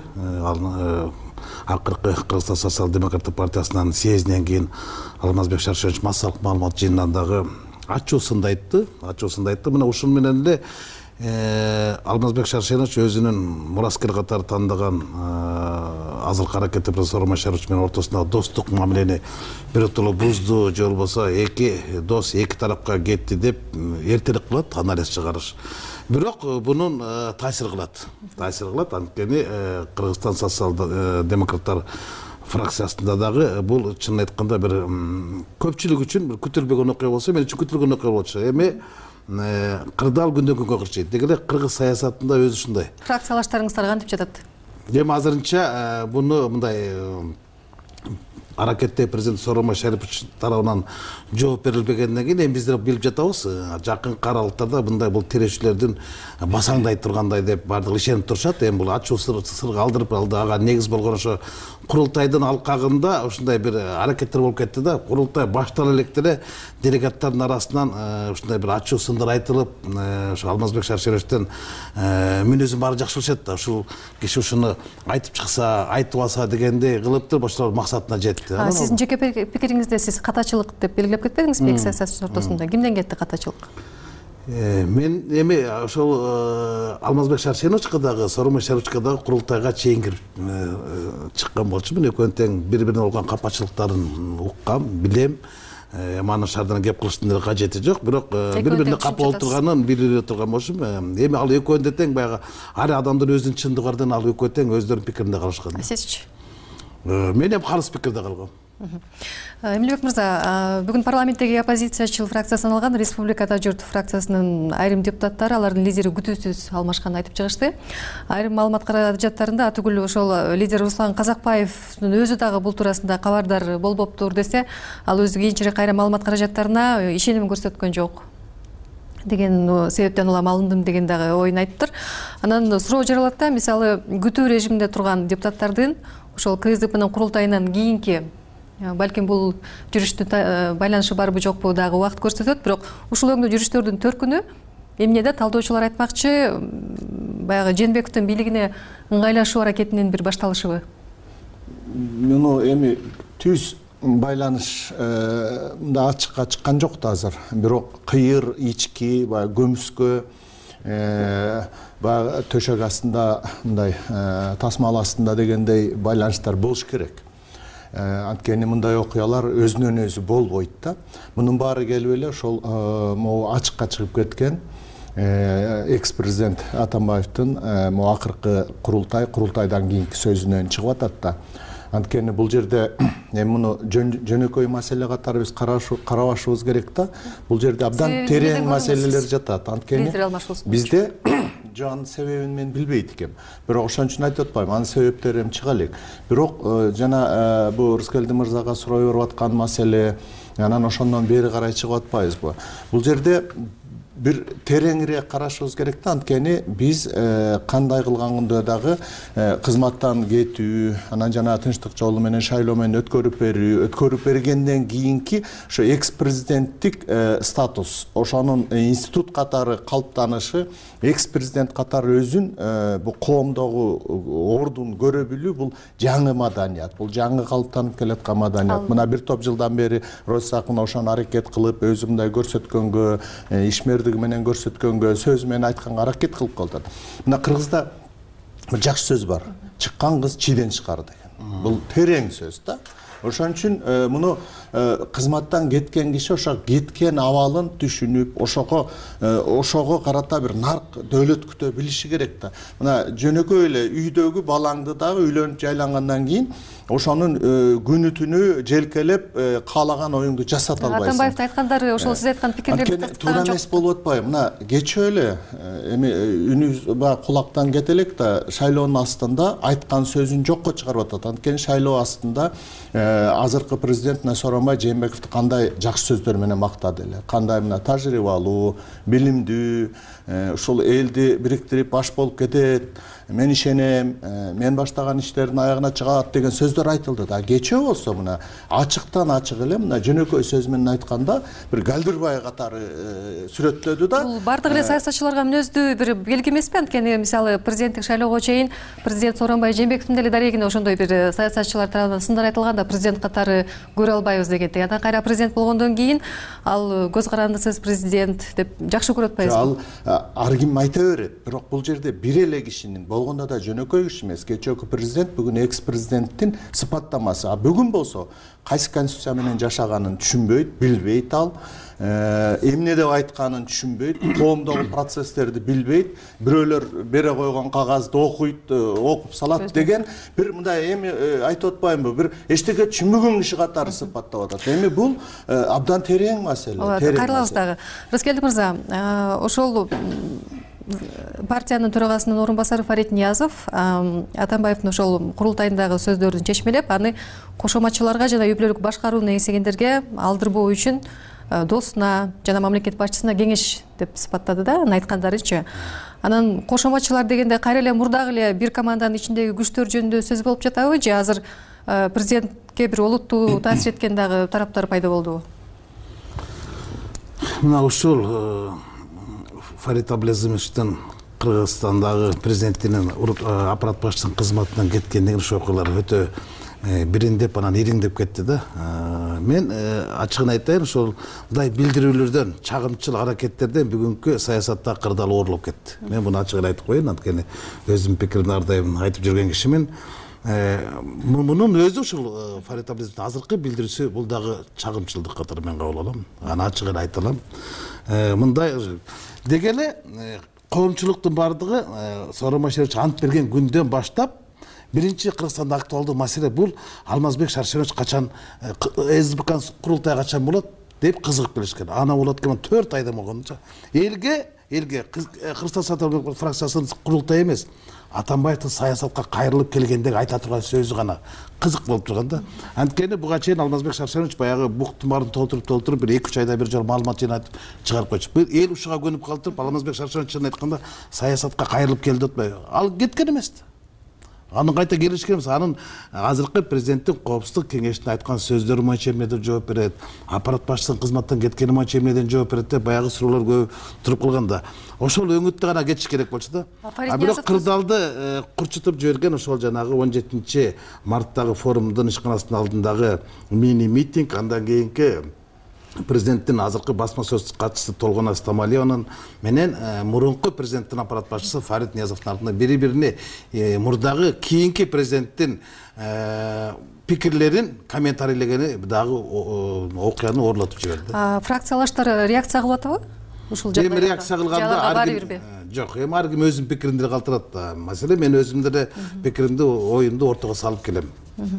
S24: Акыркы Кыргызстан социал-демократтык партиясынын съездинен кийин Алмазбек Шаршенович массалык маалымат жыйынынан дагы ачуусунду айтты, ачуусунду айтты. Мына ушун менен эле Алмазбек Шаршенович өзүнүн мураскер катары тандаган азыркы аракетте президент Сооронбай Шарипович менен ортосундагы достук мамилени биротоло бузду, же болбосо эки дос эки тарапка кетти деп эртерээк кылат анализ чыгарыш. Бирок бунун таасир кылат. Таасир кылат, анткени Кыргызстан социал-демократтар фракциясында дагы бул чынын айтканда бир көпчүлүк үчүн бир күтүлбөгөн окуя болсо, мен үчүн күтүлгөн окуя болчу. Эми кырдаал күндөн күнгө кырчыйт. Деги эле кыргыз саясатында өзү ушундай.
S17: Фракциялаштарыңыздар кантип жатат?
S24: Эми азырынча буну мындай аракетте президент Сооронбай Шарипович тарабынан жооп берилбегенден кийин эми биздер билип жатабыз. Жакынкы аралыктарда мындай бул тирешүүлөрдүн басаңдай тургандай деп бардыгы ишенип турушат. Эми бул ачуу сырга алдырып алды. Ага негиз болгон ошо курултайдын алкагында ушундай бир аракеттер болуп кетти да. Курултай баштала электе эле делегаттардын арасынан ушундай бир ачуу сындар айтылып, ошо Алмазбек Шаршеновичтен мүнөзүн баары жакшы билишет да. Ушул киши ушуну айтып чыкса, айтып алса дегендей кылып туруп ошолор максатына жетти.
S17: Сиздин жеке пикириңизде сиз катачылык деп белгилеп кетпедиңизби эки саясатчынын ортосунда? Кимден кетти катачылык?
S24: Мен эми ошол Алмазбек Шаршеновичке дагы, Сооронбай Шариповичке дагы курултайга чейин кирип чыккан болчумун. Экөөнүн тең бири-бирине болгон капачылыктарын уккам, билем. Эми аны шаардан кеп кылыштын деле кажети жок, бирок бири-бирине капа болуп турганын билип турган болчумун. Эми ал экөөнү тең баягы ар адамдын өзүнүн чындыгы бардан ал экөө тең өздөрүнүн пикиринде калышкан.
S17: Сизчи?
S24: Мен эми калыс пикирде калгам.
S17: Эмилбек мырза, бүгүн парламенттеги оппозициячыл фракция саналган Республикада журт фракциясынын айрым депутаттары алардын лидери күтүүсүз алмашканын айтып чыгышты. Айрым маалымат каражаттарында атүгүл ошол лидер Руслан Казакбаевдин өзү дагы бул туурасында кабардар болбоптур десе, ал өзү кийинчерээк кайра маалымат каражаттарына ишеним көрсөткөн жок деген себептен улам алындым деген дагы оюн айттыр. Анан суроо жаралат да, мисалы күтүү режиминде турган депутаттардын ошол КСДПнын курултайынан кийинки балким бул жүрүштүн байланышы барбы жокпу дагы убакыт көрсөтөт, бирок ушул өңдүү жүрүштөрдүн төркүнү эмнеде талдоочулар айтмакчы, баягы Жээнбековдун бийлигине ыңгайлашуу аракетинин бир башталышыбы?
S3: Муну эми түз байланыш да ачыкка чыккан жок да азыр. Бирок кыйыр, ички, баягы көмүскө, баягы төшөк астында, мындай тасмал астында дегендей байланыштар болуш керек. Анткени мындай окуялар өзүнөн өзү болбойт да. Мунун баары келип эле ошол могу ачыкка чыгып кеткен экс-президент Атамбаевдин могу акыркы курултай, курултайдан кийинки сөзүнөн чыгып атат да. Анткени бул жерде эми муну жөнөкөй маселе катары биз карабашыбыз керек да. Бул жерде абдан терең маселелер жатат. Анткени бизде жан себебин мен билбейт экем. Бирок ошон үчүн айтып атпайм, анын себептери эми чыга элек. Бирок жана бул Рыскелди мырзага суроо берип аткан маселе, анан ошондон бери карай чыгып атпайбызбы? Бул жерде бир тереңирээк карашыбыз керек да. Анткени биз кандай кылганда дагы кызматтан кетүү, анан жана тынчтык жолу менен шайлоо менен өткөрүп берүү, өткөрүп бергенден кийинки ошо экс-президенттик статус, ошонун институт катары калыптанышы, экс-президент катары өзүн бул коомдогу ордун көрө билүү, бул жаңы маданият, бул жаңы калыптанып келаткан маданият. Мына бир топ жылдан бери Россакын ошону аракет кылып, өзү мындай көрсөткөнгө, ишмер менен көрсөткөнгө, сөз менен айтканга аракет кылып калат. Мына Кыргызда бир жакшы сөз бар. Чыккан кыз чийден чыгар деген. Бул терең сөз да. Ошон үчүн муну кызматтан кеткен киши ошо кеткен абалын түшүнүп, ошого ошого карата бир нарк дөөлөт күтө билиши керек да. Мына жөнөкөй эле үйдөгү балаңды дагы үйлөнүп жайлангандан кийин ошонун күнү түнү желкелеп каалаган оюңду жасата албайсың.
S17: Атамбаевдин айткандары ошол сиз айткан пикирлерди
S3: тастаган жок. Туура эмес болуп атпайбы? Мына кечээ эле эми үнүбүз баягы кулактан кете элек да, шайлоонун астында айткан сөзүн жокко чыгарып атат. Анткени шайлоо астында азыркы президент Сооронбай Жээнбековду кандай жакшы сөздөр менен мактады эле. Кандай мына тажрыйбалуу, билимдүү, ушул элди бириктирип баш болуп кетет, мен ишенем, мен баштаган иштердин аягына чыгат деген сөздөр айтылды да. Кечээ болсо мына ачыктан ачык эле мына жөнөкөй сөз менен айтканда бир Галдырбай катары сүрөттөдү да.
S17: Бул бардык эле саясатчыларга мүнөздүү бир белги эмеспи? Анткени мисалы президенттик шайлоого чейин президент Сооронбай Жээнбековдун деле дарегине ошондой бир саясатчылар тарабынан сындар айтылган да, президент катары көрө албайбыз дегендей. Анан кайра президент болгондон кийин ал көз карандысыз президент деп жакшы көрүп атпайбызбы?
S3: Ал ар ким айта берет. Бирок бул жерде бир эле кишинин, болгондо да жөнөкөй киши эмес, кечээки президент бүгүн экс-президенттин сыпаттамасы. А бүгүн болсо кайсы конституция менен жашаганын түшүнбөйт, билбейт ал. Эмне деп айтканын түшүнбөйт, коомдогу процесстерди билбейт, бирөөлөр бере койгон кагазды окуйт, окуп салат деген бир мындай эми айтып атпаймынбы, бир эчтеке түшүнбөгөн киши катары сыпаттап атат. Эми бул абдан терең маселе.
S17: Кайрылабыз дагы. Рыскелди мырза, ошол партиянын төрагасынын орун басары Фарид Ниязов Атамбаевдин ошол курултайындагы сөздөрүн чечмелеп, аны кошоматчыларга жана үй бүлөлүк башкарууну эңсегендерге алдырбоо үчүн досуна жана мамлекет башчысына кеңеш деп сыпаттады да, анын айткандарынча. Анан кошоматчылар дегенде кайра эле мурдагы эле бир команданын ичиндеги күчтөр жөнүндө сөз болуп жатабы, же азыр президентке бир олуттуу таасир эткен дагы тараптар пайда болдубу?
S24: Мына ушул Фарид Абылязымовичтин Кыргызстандагы президенттин аппарат башчысынын кызматынан кеткен деген окуялар өтө бириндеп анан ириңдеп кетти да. Мен ачыгын айтайын, ошол мындай билдирүүлөрдөн, чагымчыл аракеттерден бүгүнкү саясатта кырдаал оорулуп кетти. Мен буну ачыгын айтып коеюн, анткени өзүмдүн пикиримди ар дайым айтып жүргөн кишимин. Мунун өзү ушул Фарид Абылязовдун азыркы билдирүүсү бул дагы чагымчылдык катары мен кабыл алам. Аны ачыгын айта алам. Мындай деги эле коомчулуктун бардыгы Сооронбай Шарипович ант берген күндөн баштап биринчи Кыргызстанда актуалдуу маселе бул Алмазбек Шаршенович качан СБК курултай качан болот деп кызыгып келишкен. Ана болот экен төрт айда болгонча. Элге элге Кыргызстан Социалдык фракциясынын курултай эмес, Атамбаевдин саясатка кайрылып келгендеги айта турган сөзү гана кызык болуп турган да. Анткени буга чейин Алмазбек Шаршенович баягы буктун баарын толтуруп толтуруп бир эки үч айда бир жолу маалымат жыйнатып чыгарып койчу. Бул эл ушуга көнүп калтырып Алмазбек Шаршенович чынын айтканда саясатка кайрылып келди деп атпайбы? Ал кеткен эмес да. Анын кайта келишкен эмес. Анын азыркы президенттин коопсуздук кеңешинде айткан сөздөрү боюнча эмнеден жооп берет, аппарат башчысынын кызматтан кеткени боюнча эмнеден жооп берет деп баягы суроолор көп туруп калганда. Ошол өңүттү гана кетиш керек болчу да. А бирок кырдаалды курчутуп жиберген ошол жанагы он жетинчи марттагы форумдун ишканасынын алдындагы мини митинг, андан кийинки президенттин азыркы басма сөз катчысы Толгон Астамалиеванын менен мурунку президенттин аппарат башчысы Фарид Ниязовдун артында бири-бирине мурдагы кийинки президенттин пикирлерин комментарийлегени дагы окуяны ooрлотуп жиберди.
S17: Фракциялаштар реакция кылып атабы? Ушул жагдайда.
S24: Эми реакция кылганда ар ким жок, эми ар ким өзүнүн пикирин деле калтырат. Маселе мен өзүм деле пикиримди, оюмду ортого салып келем.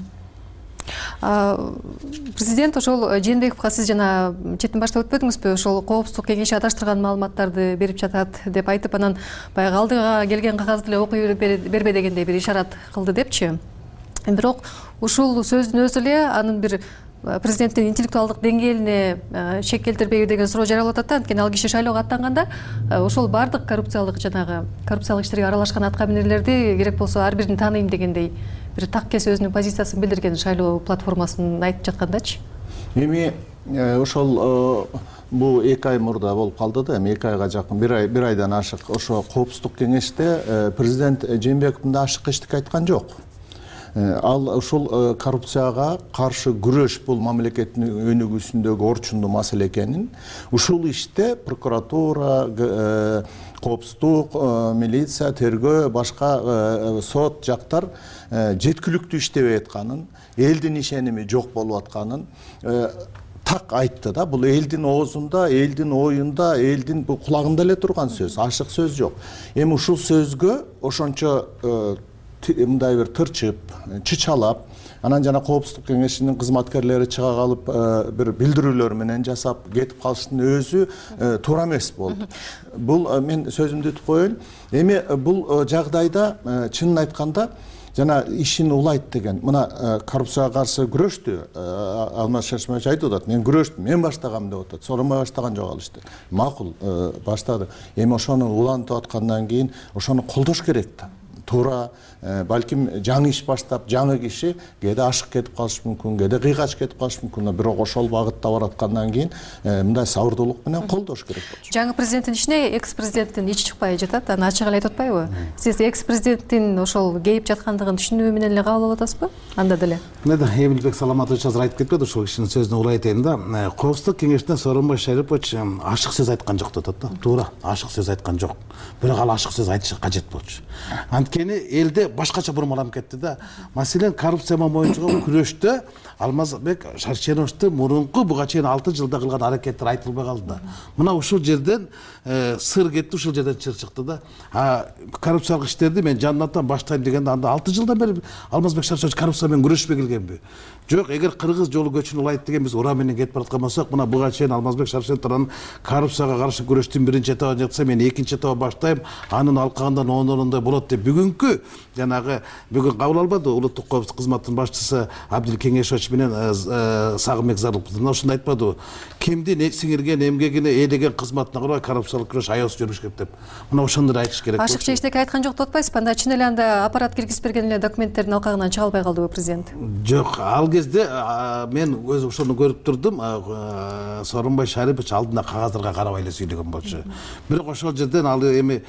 S17: Президент ошол Жээнбековго сиз жана четтен баштап өтпөдүңүзбү? Ошол коопсуздук кеңеши адаштырган маалыматтарды берип жатат деп айтып, анан баягы алдыга келген кагазды эле окуй бербе дегендей бир ишарат кылды депчи. Бирок ушул сөздүн өзү эле анын бир президенттин интеллектуалдык деңгээлине шек келтирбейби деген суроо жаралып атат. Анткени ал киши шайлоого аттанганда ошол бардык коррупциялык жанагы коррупциялык иштерге аралашкан аткаминерлерди керек болсо ар бирин тааныйм дегендей бир таккес өзүнүн позициясын билдирген шайлоо платформасын айтып жаткандачы.
S3: Эми ошол бул эки ай мурда болуп калды да, эми эки айга жакын, бир ай бир айдан ашык ошо коопсуздук кеңеште президент Жээнбековдун да ашык эчтеке айткан жок. Ал ушул коррупцияга каршы күрөш бул мамлекеттин өнүгүүсүндөгү орчундуу маселе экенин, ушул иште прокуратура, коопсуздук, милиция, тергөө, башка сот жактар жеткиликтүү иштебей атканын, элдин ишеними жок болуп атканын так айтты да. Бул элдин оозунда, элдин оюнда, элдин кулагында эле турган сөз, ашык сөз жок. Эми ушул сөзгө ошончо мындай бир тырчып, чычалап, анан жана коопсуздук кеңешинин кызматкерлери чыга калып бир билдирүүлөр менен жасап кетип калыштын өзү туура эмес болду. Бул мен сөзүмдү утуп коеюн. Эми бул жагдайда чынын айтканда жана ишин улайт деген, мына коррупцияга каршы күрөштү Алмаз Шаршенович айтып атат, мен күрөштүм, мен баштагам деп атат. Сооронбай баштаган жок ал ишти. Макул, баштады. Эми ошону улантып аткандан кийин ошону колдош керек да. Туура, балким жаңы иш баштап, жаңы киши кээде ашык кетип калышы мүмкүн, кээде кыйгач кетип калышы мүмкүн, бирок ошол багытта бараткандан кийин мындай сабырдуулук менен колдош керек болчу.
S17: Жаңы президенттин ичине экс-президенттин ичи чыкпай жатат, аны ачык эле айтып атпайбы? Сиз экс-президенттин ошол кейип жаткандыгын түшүнүү менен эле кабыл алып атасызбы? Анда деле.
S24: Мына да Эмилбек Саламатович азыр айтып кетпеди, ошол кишинин сөзүнө улай айтайын да. Коопсуздук кеңешинде Сооронбай Шарипович ашык сөз айткан жок деп атат да. Туура, ашык сөз айткан жок. Бирок ал ашык сөз айтышы кажет болчу. Анткени элде башкача бурмаланып кетти да. Маселен, коррупция боюнча күрөштө Алмазбек Шаршеновичтин мурунку буга чейин алты жылда кылган аракеттер айтылбай калды да. Мына ушул жерден сыр кетти, ушул жерден чыр чыкты да. А коррупциялык иштерди мен жаннаттан баштайм дегенде анда алты жылдан бери Алмазбек Шаршенович коррупция менен күрөшпөй келгенби? Жок, эгер кыргыз жолу көчүн улайт деген биз ура менен кетип бараткан болсок, мына буга чейин Алмазбек Шаршенович коррупцияга каршы күрөштүн биринчи этабын жатса, мен экинчи этабын баштайм, анын алкагында ондорондай болот деп бүгүнкү жанагы бүгүн кабыл албады улуттук коопсуздук кызматынын башчысы Абдил Кеңешович менен Сагынбек Зарлыпов ошондой айтпадыбы? Кимдин сиңирген эмгегине ээлеген кызматына карабай коррупциялык күрөш аябыз жүрүш керек деп. Мына ошондой айтыш керек.
S17: Ашыкча эчтеке айткан жок деп атпайсызбы? Анда чын эле анда аппарат киргизип берген эле документтердин алкагынан чыга албай калдыбы президент?
S24: Жок, ал кезде мен өзү ошону көрүп турдум. Сооронбай Шарипович алдында кагаздарга карабай эле сүйлөгөн болчу. Бирок ошол жерден ал эми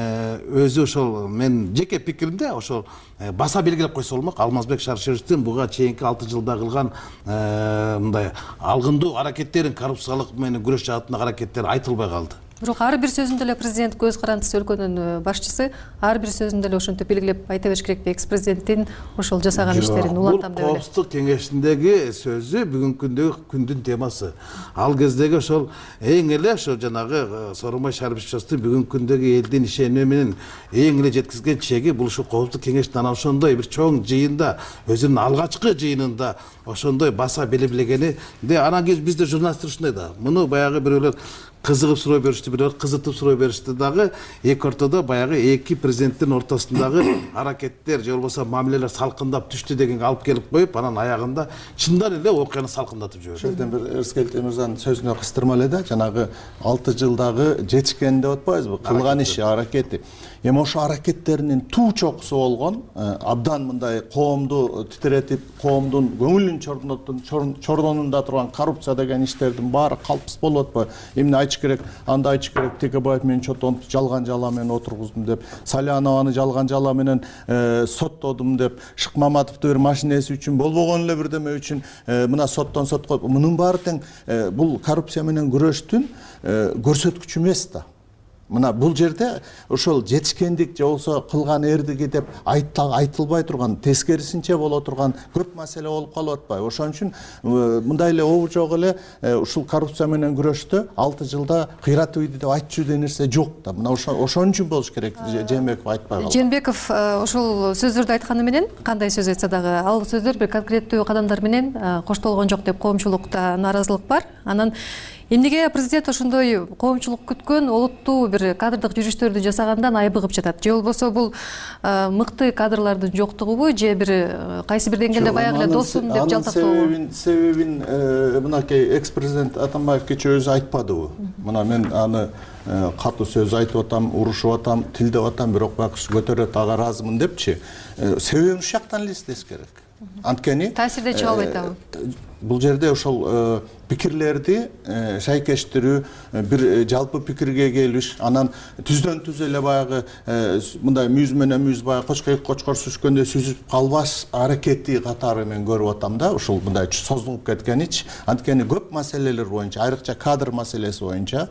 S24: өзү ошол мен жеке пикиримде ошол баса белгилеп койсо болмок. Алмазбек Шаршеновичтин буга чейинки алты жылда кылган мындай алгындуу аракеттерин, коррупциялык менен күрөш жаатындагы аракеттери айтылбай калды.
S17: Бирок ар бир сөзүндө эле президент көз карандысы өлкөнүн башчысы ар бир сөзүндө эле ошентип белгилеп айта бериш керекпи экс президенттин ошол жасаган иштерин улантам деп эле.
S24: Бул коопсуздук кеңешиндеги сөзү бүгүнкү күндөгү күндүн темасы. Ал кездеги ошол эң эле ошо жанагы Сооронбай Шариповичтин бүгүнкү күндөгү элдин ишеними менен эң эле жеткизген чеги бул ушул коопсуздук кеңештин анан ошондой бир чоң жыйында, өзүнүн алгачкы жыйынында ошондой баса белгилегени. Анан кийин бизде журналисттер ушундай да. Муну баягы бирөөлөр кызыгып суроо беришти, бирөөлөр кызытып суроо беришти дагы. Эки ортодо баягы эки президенттин ортосундагы аракеттер же болбосо мамилелер салкындап түштү дегенге алып келип коюп, анан аягында чындан эле окуяны салкындатып жиберди.
S3: Ошол бир Эрскелди мырзанын сөзүнө кыстырма эле да, жанагы алты жылдагы жетишкен деп атпайбызбы? Кылган иши, аракети. Эми ошо аракеттеринин туу чокусу болгон, абдан мындай коомду титиретип, коомдун көңүлүн чордонунда турган коррупция деген иштердин баары калпсыз болуп атпайбы? Эмне айтыш керек, анда айтыш керек, Текебаев менен чотонуп жалган жала менен отургуздум деп, Салянованы жалган жала менен соттодум деп, Шыкмаматовду бир машинеси үчүн болбогон эле бирдеме үчүн мына соттон сотко. Мунун баары тең бул коррупция менен күрөштүн көрсөткүчү эмес да. Мына бул жерде ошол жетишкендик же болсо кылган эрдиги деп айтылбай турган, тескерисинче боло турган көп маселе болуп калып атпайбы? Ошон үчүн мындай эле обу жок эле ушул коррупция менен күрөштө алты жылда кыйратып ийди деп айтчу деген нерсе жок да. Мына ошон үчүн болуш керек. Жээнбеков айтпай калды.
S17: Жээнбеков ошол сөздөрдү айтканы менен, кандай сөз айтса дагы, ал сөздөр бир конкреттүү кадамдар менен коштолгон жок деп коомчулукта нааразылык бар. Анан эмнеге президент ошондой коомчулук күткөн олуттуу бир кадрдык жүрүштөрдү жасагандан айбыгып жатат? Же болбосо бул мыкты кадрлардын жоктугубу, же бир кайсы бир деңгээлде баягы эле досум деп жалтактообу?
S3: Себебин мынакей экс-президент Атамбаев кечээ өзү айтпадыбы? Мына мен аны катуу сөз айтып атам, урушуп атам, тилдеп атам, бирок байкуш көтөрөт, ага ыраазымын депчи. Себебин ушул жактан эле издеш керек. Анткени
S17: таасирде чыга албайт абы.
S3: Бул жерде ошол пикирлерди шайкештирүү, бир жалпы пикирге келиш, анан түздөн түз эле баягы мындай мүйүз менен мүйүз баягы кочкой кочкор сүзгөндө сүзүп калбаш аракети катары мен көрүп атам да, ушул мындай созулуп кеткенич. Анткени көп маселелер боюнча, айрыкча кадр маселеси боюнча,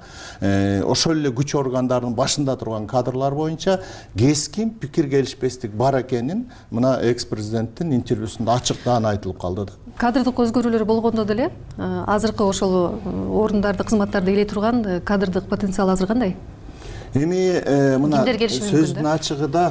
S3: ошол эле күч органдарынын башында турган кадрлар боюнча кескин пикир келишпестик бар экенин мына экс-президенттин интервьюсунда ачыктан айтылып калды да.
S17: Кадрдык өзгөрүүлөр болгондо деле азыркы ошол орундарды, кызматтарды ээлей турган кадрдык потенциал азыр кандай?
S3: Эми мына сөздүн ачыгы да,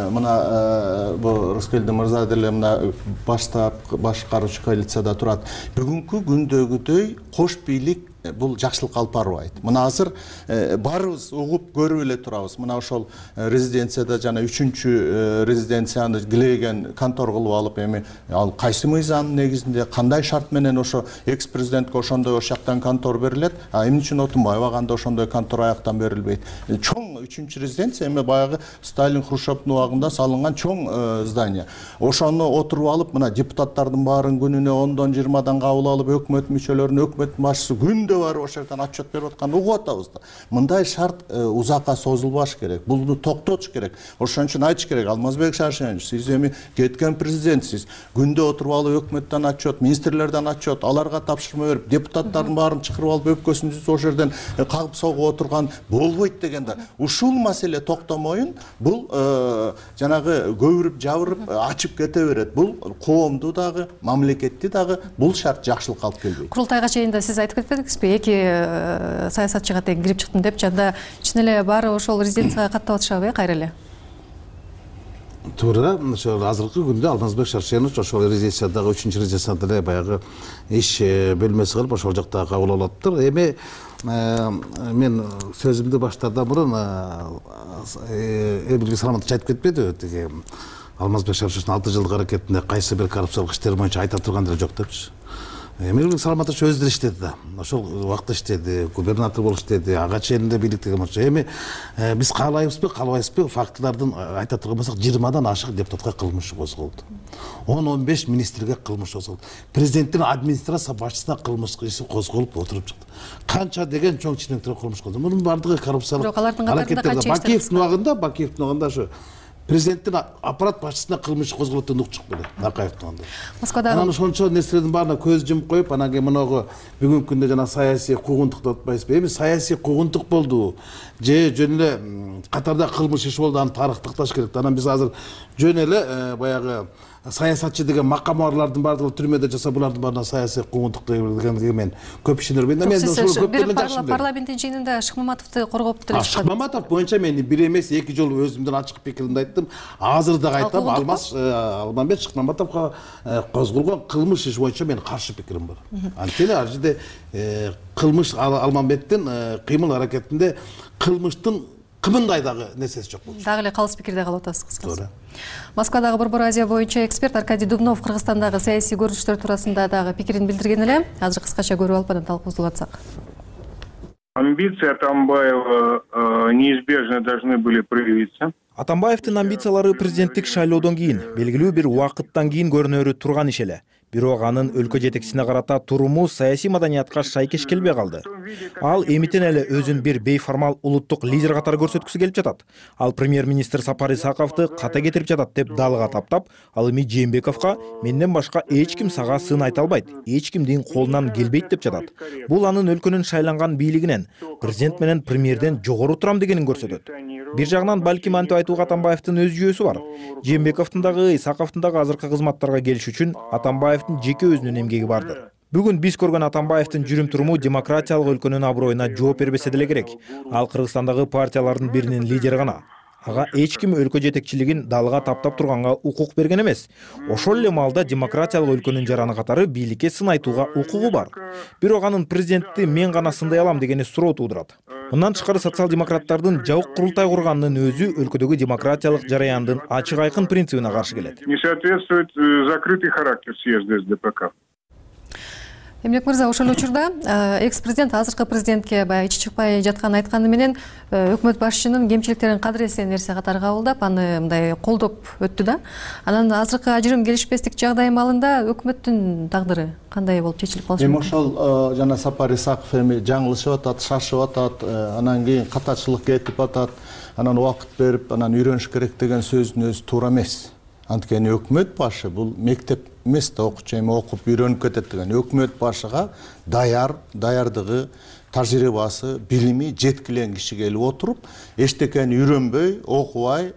S3: мына бул Эрскелди мырза деле мына баштап башкаруучу коалицияда турат. Бүгүнкү күндөгүдөй кош бийлик бул жакшылык алып барбайт. Мына азыр баарыбыз угуп көрүп эле турабыз. Мына ошол резиденцияда жана үчүнчү резиденцияны килеген контор кылып алып, эми ал кайсы мыйзамдын негизинде кандай шарт менен ошо экс-президентке ошондой ошол жактан контор берилет, а эмне үчүн Отунбаев анда ошондой контор аяктан берилбейт? Чоң үчүнчү резиденция эми баягы Сталин Хрущевдун убагында салынган чоң здание. Ошону отуруп алып, мына депутаттардын баарын күнүнө ондон жыйырмадан кабыл алып, өкмөт мүчөлөрүнүн, өкмөттүн башчысы күндө барып ошол жерден отчет берип атканын угуп атабыз да. Мындай шарт узакка созулбаш керек. Буну токтотуш керек. Ошон үчүн айтыш керек, Алмазбек Шаршенович, сиз эми кеткен президентсиз. Күндө отуруп алып өкмөттөн отчет, министрлерден отчет, аларга тапшырма берип, депутаттардын баарын чакырып алып өпкөсүн түзүп ошол жерден кагып согуп отурган болбойт дегенде. Ушул маселе токтомоюн, бул жанагы көбүрүп жабырып ачып кете берет. Бул коомду дагы, мамлекетти дагы бул шарт жакшылыкка алып келбейт.
S17: Курултайга чейин да сиз айтып кетпедиңизби, эки саясатчыга тең кирип чыктым депчи, анда чын эле баары ошол резиденцияга каттап атышабы э, кайра эле?
S24: Туура, ошол азыркы күндө Алмазбек Шаршенович ошол резиденциядагы үчүнчү резиденцияда эле баягы иш бөлмөсү кылып ошол жакта кабыл алып атыптыр. Эми мен сөзүмдү баштаардан мурун Эмилбек Саламатович айтып кетпедиби, тиги Алмазбек Шаршеновичтин алты жылдык аракетинде кайсы бир коррупциялык иштер боюнча айта турган деле жок депчи. Эмилбек Саламатович өзү деле иштеди да. Ошол убакта иштеди, губернатор болуп иштеди, ага чейинде бийликтеги болчу. Эми биз каалайбызбы, каалабайбызбы, фактылардын айта турган болсок, жыйырмадан ашык депутатка кылмыш козголду. он он беш министрге кылмыш козголду. Президенттин администрация башчысына кылмыш иши козголуп отуруп чыкты. Канча деген чоң чиновниктер кылмыш козголду. Мунун бардыгы коррупциялык аракеттер. Бакиевдин убагында, Бакиевдин убагында ошо президенттин аппарат башчысына кылмыш козголот деп укчук беле Акаевдин анда.
S17: Москвада
S24: анан ошончо нерселердин баарына көз жумуп коюп, анан кийин мынагы бүгүнкү күндө жана саясий куугунтук деп атпайсызбы? Эми саясий куугунтук болду же жөн эле катарда кылмыш иш болду, аны тарых такташ керек. Анан биз азыр жөн эле баягы саясатчы деген макамарлардын баардыгы түрмөдө жаса, булардын баарына саясий куугунтук дегенге мен көп ишенермин. Мен ошол көптөрдөн жакшы билем.
S17: Парламенттин жыйынында Шыкмаматовду коргоп деле чыккан.
S24: Шыкмаматов боюнча мен бир эмес эки жолу өзүмдүн ачык пикиримди айттым. Азыр да айтам, Алмаз Алмамбет Шыкмаматовго козголгон кылмыш иш боюнча менин каршы пикирим бар. Анткени ал жерде кылмыш Алмамбеттин кыймыл аракетинде кылмыштын кымындай дагы нерсеси жок болчу.
S17: Дагы эле калыс пикирде калып атасыз кыскасы. Москвадагы Борбор Азия боюнча эксперт Аркадий Дубнов Кыргызстандагы саясий көрүнүштөр туурасында дагы пикирин билдирген эле. Азыр кыскача көрүп алып анан талкуубузду улантсак.
S6: Амбиции Атамбаева неизбежно должны были проявиться.
S8: Атамбаевдин амбициялары президенттик шайлоодон кийин, белгилүү бир убакыттан кийин көрүнөрү турган иш эле. Бирок анын өлкө жетекчисине карата туруму саясий маданиятка шайкеш келбей калды. Ал эмитен эле өзүн бир бейформал улуттук лидер катары көрсөткүсү келип жатат. Ал премьер-министр Сапар Исаковду ката кетирип жатат деп далга таптап, ал эми Жээнбековго менден башка эч ким сага сын айта албайт, эч кимдин колунан келбейт деп жатат. Бул анын өлкөнүн шайланган бийлигинен, президент менен премьерден жогору турам дегенин көрсөтөт. Бир жагынан балким антип айтууга Атамбаевдин өз жүйөсү бар. Жээнбековдун дагы, Исаковдун дагы азыркы кызматтарга келиш үчүн Атамбаевдин жеке өзүнүн эмгеги бардыр. Бүгүн биз көргөн Атамбаевдин жүрүм-туруму демократиялык өлкөнүн аброюна жооп бербесе деле керек. Ал Кыргызстандагы партиялардын биринин лидери гана. Ага эч ким өлкө жетекчилигин далга таптап турганга укук берген эмес. Ошол эле маалда демократиялык өлкөнүн жараны катары бийликке сын айтууга укугу бар. Бирок анын президентти мен гана сындай алам деген суроо туудурат. Мындан тышкары социал-демократтардын жабык курултай курганынын өзү өлкөдөгү демократиялык жараяндын ачык айкын принцибине каршы келет.
S6: Не соответствует закрытый характер съезда эс дэ пэ ка.
S17: Эмилек мырза, ошол учурда экс-президент азыркы президентке баягы ичи чыкпай жатканын айтканы менен өкмөт башчынын кемчиликтерин кадыреси нерсе катары кабылдап, аны мындай колдоп өттү да. Анан азыркы ажырым келишпестик жагдай маалында өкмөттүн тагдыры кандай болуп чечилип калышы мүмкүн?
S3: Эми ошол жана Сапар Исаков эми жаңылышып атат, шашып атат, анан кийин катачылык кетип атат, анан убакыт берип, анан үйрөнүш керек деген сөздүн өзү туура эмес. Анткени өкмөт башы бул мектеп эмес да, окуучу эми окуп үйрөнүп кетет деген. Өкмөт башыга даяр, даярдыгы, тажрыйбасы, билими жеткилен киши келип отуруп, эчтекени үйрөнбөй, окубай,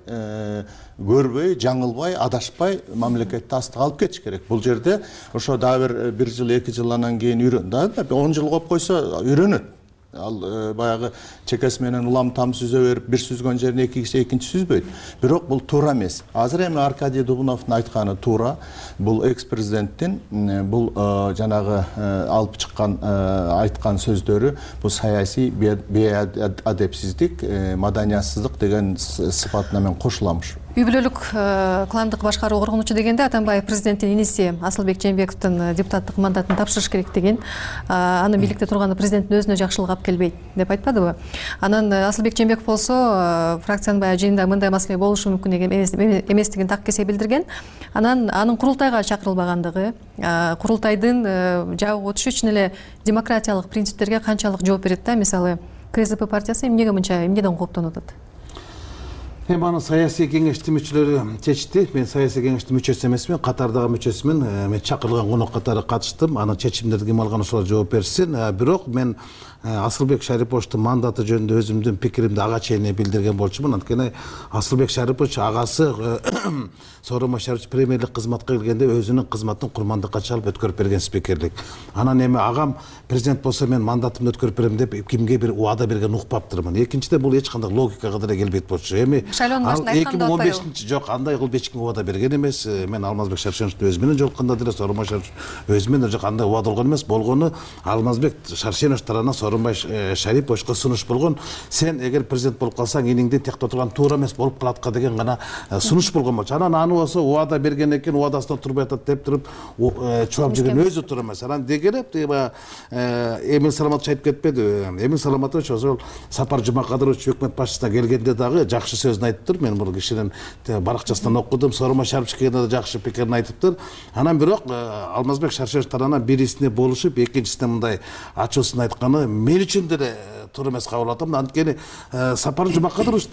S3: көрбөй, жаңылбай, адашпай мамлекетти астыга алып кетиш керек. Бул жерде ошо дагы бир бир жыл, эки жыл анан кийин үйрөн. Да, он жыл коюп койсо үйрөнөт. Ал баягы чекеси менен улам там сүзө берип, бир сүзгөн жерине эки киши экинчи сүзбөйт. Бирок бул туура эмес. Азыр эми Аркадий Дубновдун айтканы туура. Бул экс-президенттин бул жанагы алып чыккан айткан сөздөрү бул саясий беадепсиздик, маданиятсыздык деген сыпатына мен кошулам.
S17: Үй бүлөлүк кландык башкаруу коргонучу дегенде Атамбаев президенттин иниси Асылбек Жээнбековдун депутаттык мандатын тапшырыш керек деген, аны бийликте турганы президенттин өзүнө жакшылык алып келбейт деп айтпадыбы? Анан Асылбек Жээнбеков болсо фракциянын баягы жыйында мындай маселе болушу мүмкүн эместигин так кесе билдирген. Анан анын курултайга чакырылбагандыгы, курултайдын жабык өтүшү үчүн эле демократиялык принциптерге канчалык жооп берет да? Мисалы, ка эс дэ пэ партиясы эмнеге мынча эмнеден кооптонуп атат?
S24: Эми аны саясий кеңештин мүчөлөрү чечти. Мен саясий кеңештин мүчөсү эмесмин, катардагы мүчөсүмүн. Мен чакырылган конок катары катыштым. Анын чечимдерди ким алган ошолор жооп берсин. Бирок мен Асылбек Шариповичтун мандаты жөнүндө өзүмдүн пикиримди ага чейин билдирген болчумун. Анткени Асылбек Шарипович агасы Сооронбай Шарипович премьерлик кызматка келгенде өзүнүн кызматын курмандыкка чалып өткөрүп берген спикерлик. Анан эми агам президент болсо мен мандатымды өткөрүп берем деп кимге бир убада берген укпаптырмын. Экинчиден бул эч кандай логикага деле келбейт болчу. Эми эки миң он бешинчи жок, андай кылып эч кимге убада берген эмес. Мен Алмазбек Шаршеновичтун өзү менен жолукканда деле Сооронбай Шарипович өзү менен жок андай убада болгон эмес. Болгону Алмазбек Шаршенович тарабынан Сооронбай Шариповичке сунуш болгон. Сен эгер президент болуп калсаң, эниңден текте отурган туура эмес болуп калатка деген гана сунуш болгон болчу. Анан аны болсо убада берген экен, убадасынан турбай атат деп туруп чубап жүргөн өзү туура эмес. Анан дегелеп Эмил Саламатович айтып кетпеди. Эмил Саламатович ошол Сапар Жумакадырович өкмөт башчысына келгенде дагы жакшы сөзүн айтыптыр. Мен бул кишинин баракчасынан окудум. Сооронбай Шарипович келгенде да жакшы пикирин айтыптыр. Анан бирок Алмазбек Шаршенович тарабынан бирисине болушуп, экинчисине мындай ачуусун айтканы мен үчүн деле туура эмес кабыл алып атам. Анткени Сапар Жумакадырович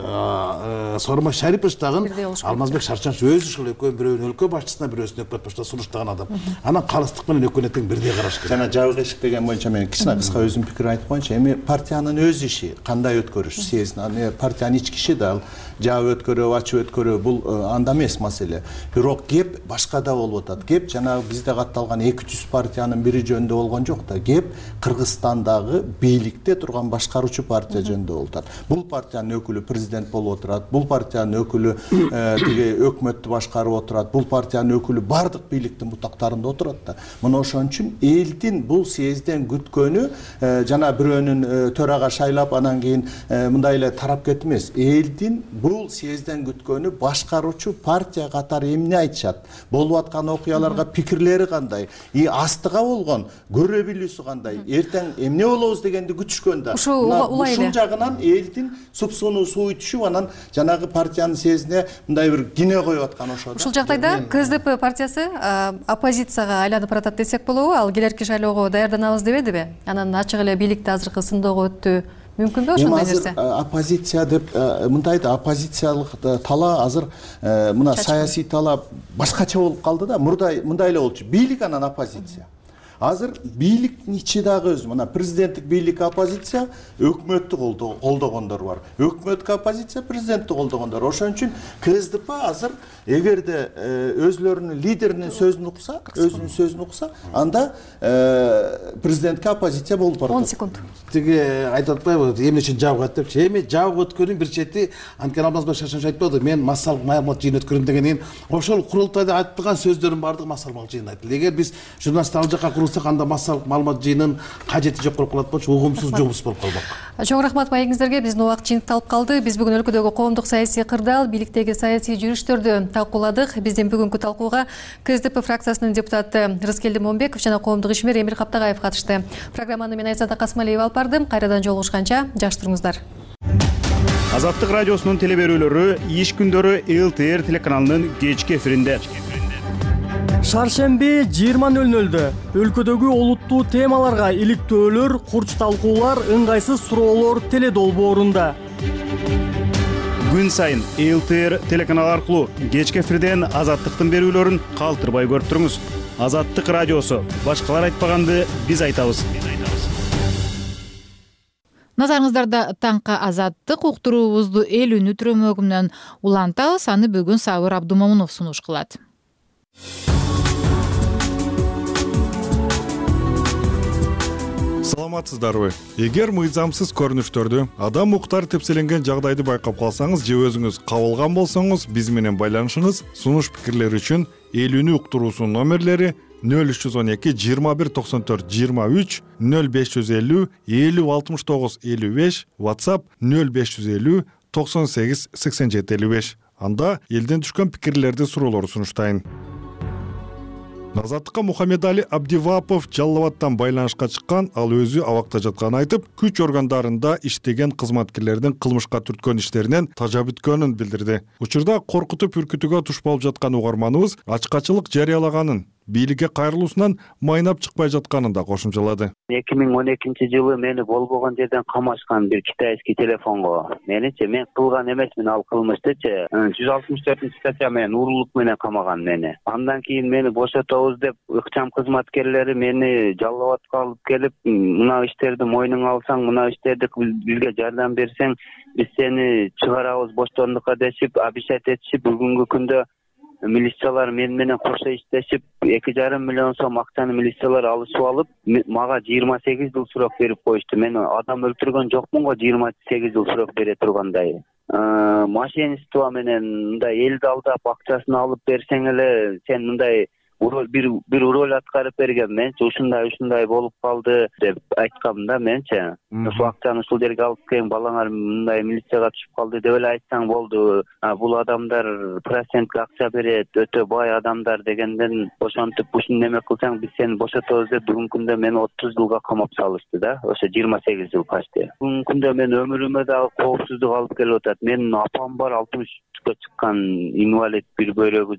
S24: дагы Сооронбай Шарипович дагы Алмазбек Шарчанович өзү ушул экөөнүн бирөөнүн өлкө башчысына, бирөөсүн өкмөт башчысына сунуштаган адам. Анан калыстык менен экөөнү тең бирдей караш керек.
S3: Жана жабык эшик деген боюнча мен кичине кыска өзүм пикир айтып коеюнчу. Эми партиянын өз иши кандай өткөрүш съездин, партиянын ички иши да жабып өткөрөбү, ачып өткөрөбү бул анда эмес маселе. Бирок кеп башкада болуп атат. Кеп жанагы бизде катталган эки жүз партиянын бири жөнүндө болгон жок да. Кеп Кыргызстандагы бийликте турган башкаруучу партия жөнүндө болуп атат. Бул партиянын өкүлү президент болуп отурат. Бул партиянын өкүлү тиги өкмөттү башкарып отурат. Бул партиянын өкүлү бардык бийликтин бутактарында отурат да. Мына ошон үчүн элдин бул съезден күткөнү жана бирөөнүн төрага шайлап анан кийин мындай эле тарап кетип эмес. Элдин бул съезден күткөнү башкаруучу партия катары эмне айтышат, болуп аткан окуяларга пикирлери кандай, и астыга болгон көрө билүүсү кандай, эртең эмне болобуз дегенди күтүшкөн да. Ушул жагынан элдин супсунуу суу түшүп анан жанагы партиянын съездине мындай бир кине коюп аткан ошо.
S17: Ушул жагдайда КСДП партиясы оппозицияга айланып баратат десек болобу? Ал келерки шайлоого даярданабыз дебедиби? Анан ачык эле бийликти азыркы сындоого өттү. Мүмкүнбү ошондой нерсе?
S3: Оппозиция деп мындай да, оппозициялык талаа азыр мына саясий талаа башкача болуп калды да. Мурдай мындай эле болчу. Бийлик анан оппозиция. Азыр бийликтин ичи дагы өзү, мына президенттик бийлик оппозиция, өкмөттү колдогондор бар. Өкмөттүк оппозиция, президентти колдогондор. Ошон үчүн КСДП азыр эгерде өзлөрүнүн лидеринин сөзүн укса, өзүнүн сөзүн укса, анда президентке оппозиция болуп барат.
S17: он секунд.
S24: Тиги айтып атпайбы, эмне үчүн жабык өттүпчү? Эми жабык өткөнүн бир чети, анткени Алмазбек Шарчанович айтпады, мен массалык маалымат жыйын өткөрөм дегенин, ошол курултайда айтылган сөздөрдүн бардыгы массалык жыйын айтылды. Эгер биз журналисттер ал жака курулсак, анда массалык маалымат жыйынын кажети жок болуп калат болчу, угумсуз жумуш болуп калмак.
S17: Чоң рахмат маегиңиздерге. Биздин убакыт жыйынталып калды. Биз бүгүн өлкөдөгү коомдук саясий кырдаал, бийликтеги саясий жүрүштөрдү талкууладык. Биздин бүгүнкү талкууга КСДП фракциясынын депутаты Рыскелди Момбеков жана коомдук ишмер Эмир Каптагаев катышты. Программаны мен Айсата Касмалиева алып бардым. Кайрадан жолугушканча жакшы туруңуздар.
S5: Азаттык радиосунун телеберүүлөрү иш күндөрү ЛТР телеканалынын кечки эфиринде.
S7: Шаршемби жыйырма нөл нөлдө өлкөдөгү олуттуу темаларга иликтөөлөр, курч талкуулар, ыңгайсыз суроолор теледолбоорунда.
S5: Күн сайын ЛТР телеканалы аркылуу кечки эфирден азаттыктын берүүлөрүн калтырбай көрүп туруңуз. Азаттык радиосу. Башкалар айтпаганды биз айтабыз.
S1: Назарыңыздарда таңкы азаттык уктуруубузду эл үнү түрөмөгүнөн улантабыз. Аны бүгүн Сабыр Абдумомунов сунуш кылат.
S10: Саламатсыздарбы? Эгер мыйзамсыз көрүнүштөрдү, адам укуктары тепселенген жагдайды байкап калсаңыз же өзүңүз кабылган болсоңуз, биз менен байланышыңыз. Сунуш пикирлер үчүн эл үнү уктуруусунун номерлери нөл үч жүз он эки жыйырма бир токсон төрт жыйырма үч, нөл беш жүз элүү элүү алтымыш тогуз элүү беш, WhatsApp нөл беш жүз элүү токсон сегиз сексен жети элүү беш. Анда элден түшкөн пикирлерди, суроолорду сунуштайын. Азаттыкка Мухаммедали Абдивапов Жалал Абадтан байланышка чыккан, ал өзү абакта жатканын айтып, күч органдарында иштеген кызматкерлердин кылмышка түрткөн иштеринен тажа бүткөнүн билдирди. Учурда коркутуп үркүтүүгө туш болуп жаткан угарманыбыз ачкачылык жарыялаганын, бийликке кайрылуусунан майнап чыкпай жатканын да кошумчалады.
S11: эки миң он экинчи жылы мени болбогон жерден камашкан бир китайский телефонго. Меничи мен кылган эмесмин ал кылмыштычы. жүз алтымыш төртүнчү статья менен уурулук менен камаган мени. Андан кийин мени бошотобуз деп ыкчам кызматкерлери мени Жалал Абадка алып келип, мына иштерди мойнуңа алсаң, мына иштерди бизге жардам берсең, биз сени чыгарабыз боштондукка дешип, обещать этишип, бүгүнкү күндө милициялар мен менен кошо иштешип, эки жарым миллион сом акчаны милициялар алышып алып, мага жыйырма сегиз жыл срок берип коюшту. Мен адам өлтүргөн жокмун го жыйырма сегиз жыл срок бере тургандай. Мошенничество менен мындай элди алдап акчасын алып берсең эле сен мындай бир бир роль аткарып берген. Менчи ушундай ушундай болуп калды деп айткам да менчи. Ушул акчаны ушул жерге алып келиң, балаңар мындай милицияга түшүп калды деп эле айтсаң болду. Бул адамдар процентке акча берет, өтө бай адамдар дегенден ошентип ушуну неме кылсаң биз сени бошотобуз деп бүгүнкү күндө мени отуз жылга камап салышты да. Ошо жыйырма сегиз жыл почти. Бүгүнкү күндө мен өмүрүмө дагы коопсуздук алып келип атат. Менин апам бар, алтымыш үчкө чыккан, инвалид, бир бөйрөгү жок.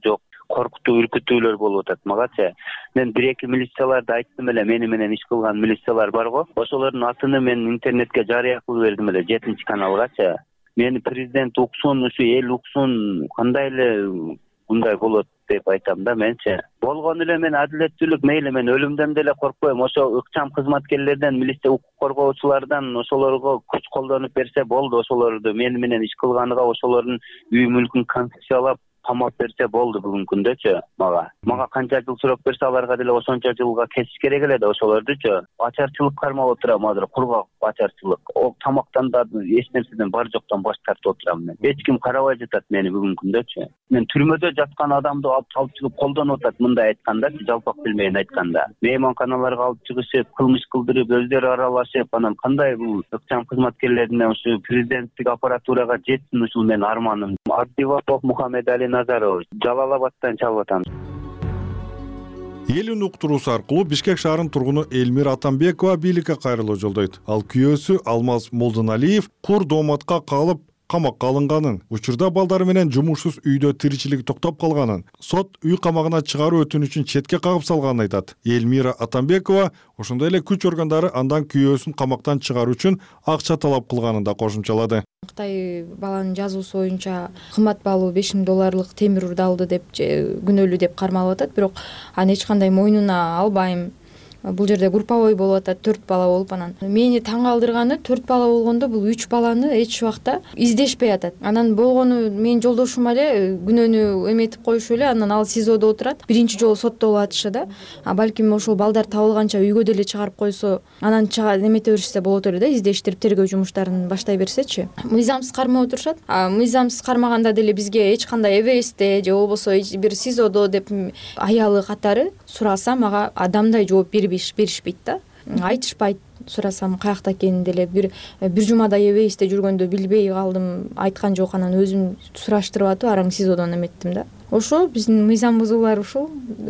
S11: коркутуу үркүтүүлөр болуп атат магачы. Мен бир эки милицияларды айттым эле, мени менен иш кылган милициялар бар го. Ошолордун атын мен интернетке жарыя кылып бердим эле жетинчи каналгачы. Мени президент уксун, ушу эл уксун, кандай эле мындай болот деп айтам да менчи. Болгон эле мен адилеттүүлүк мейли, мен өлүмдөн деле коркпойм. Ошо ыкчам кызматкерлерден, милиция укук коргоочулардан ошолорго күч колдонуп берсе болду. Ошолорду мени менен иш кылганыга ошолордун үй мүлкүн конфискациялап камап берсе болду бүгүнкү күндөчү мага. Мага канча жыл сурап берсе аларга деле ошончо жылга кесиш керек эле да ошолордучу. Ачарчылык кармап отурам азыр, кургак ачарчылык. О тамактан да эч нерседен бар жоктон баш тартып отурам мен. Эч ким карабай жатат мени бүгүнкү күндөчү. Мен түрмөдө жаткан адамды алып алып чыгып колдонуп атат мындай айтканда, жалпак билмейин айтканда. Мейманканаларга алып чыгышып, кылмыш кылдырып, өздөрү аралашып, анан кандай бул ыкчам кызматкерлерине ушу президенттик аппаратурага жетсин ушул менин арманым. Абдивапов Мухаммедали Назарович, Жалалабадтан чалып атам.
S10: Элин уктуруусу аркылуу Бишкек шаарынын тургуну Элмира Атамбекова бийликке кайрылуу жолдойт. Ал күйөөсү Алмаз Молдоналиев кур дооматка калып камакка алынганын, учурда балдары менен жумушсуз үйдө тиричилиги токтоп калганын, сот үй камагына чыгаруу өтүнүчүн четке кагып салганын айтат. Элмира Атамбекова ошондой эле күч органдары андан күйөөсүн камактан чыгаруу үчүн акча талап кылганын да кошумчалады.
S2: Кытай баланын жазуусу боюнча кымбат баалуу беш миң долларлык темир урду алды деп күнөөлүү деп кармалып атат, бирок аны эч кандай мойнуна албайм. Бул жерде групповой болуп атат, төрт бала болуп анан. Мени таң калтырганы төрт бала болгондо бул үч баланы эч убакта издешпей атат. Анан болгону менин жолдошум эле күнөөнү эметип коюшу эле, анан ал СИЗОдо отурат. Биринчи жолу соттолуп атышы да. А балким ошол балдар табылганча үйгө деле чыгарып койсо, анан чыга эмете беришсе болот эле да, издештирип тергөө жумуштарын баштай берсечи. Мыйзамсыз кармап отурушат. А мыйзамсыз кармаганда деле бизге эч кандай ЭВСте же болбосо бир СИЗОдо деп аялы катары сурасам, ага адамдай жооп бербейт. Беришпейт да, айтышпайт. Сурасам каякта экенин деле бир бир жумадай эбейсте жүргөндө билбей калдым, айткан жок, анан өзүм сураштырып атып араң СИЗОдон эметтим да. Ошо биздин мыйзам бузуулар ушул.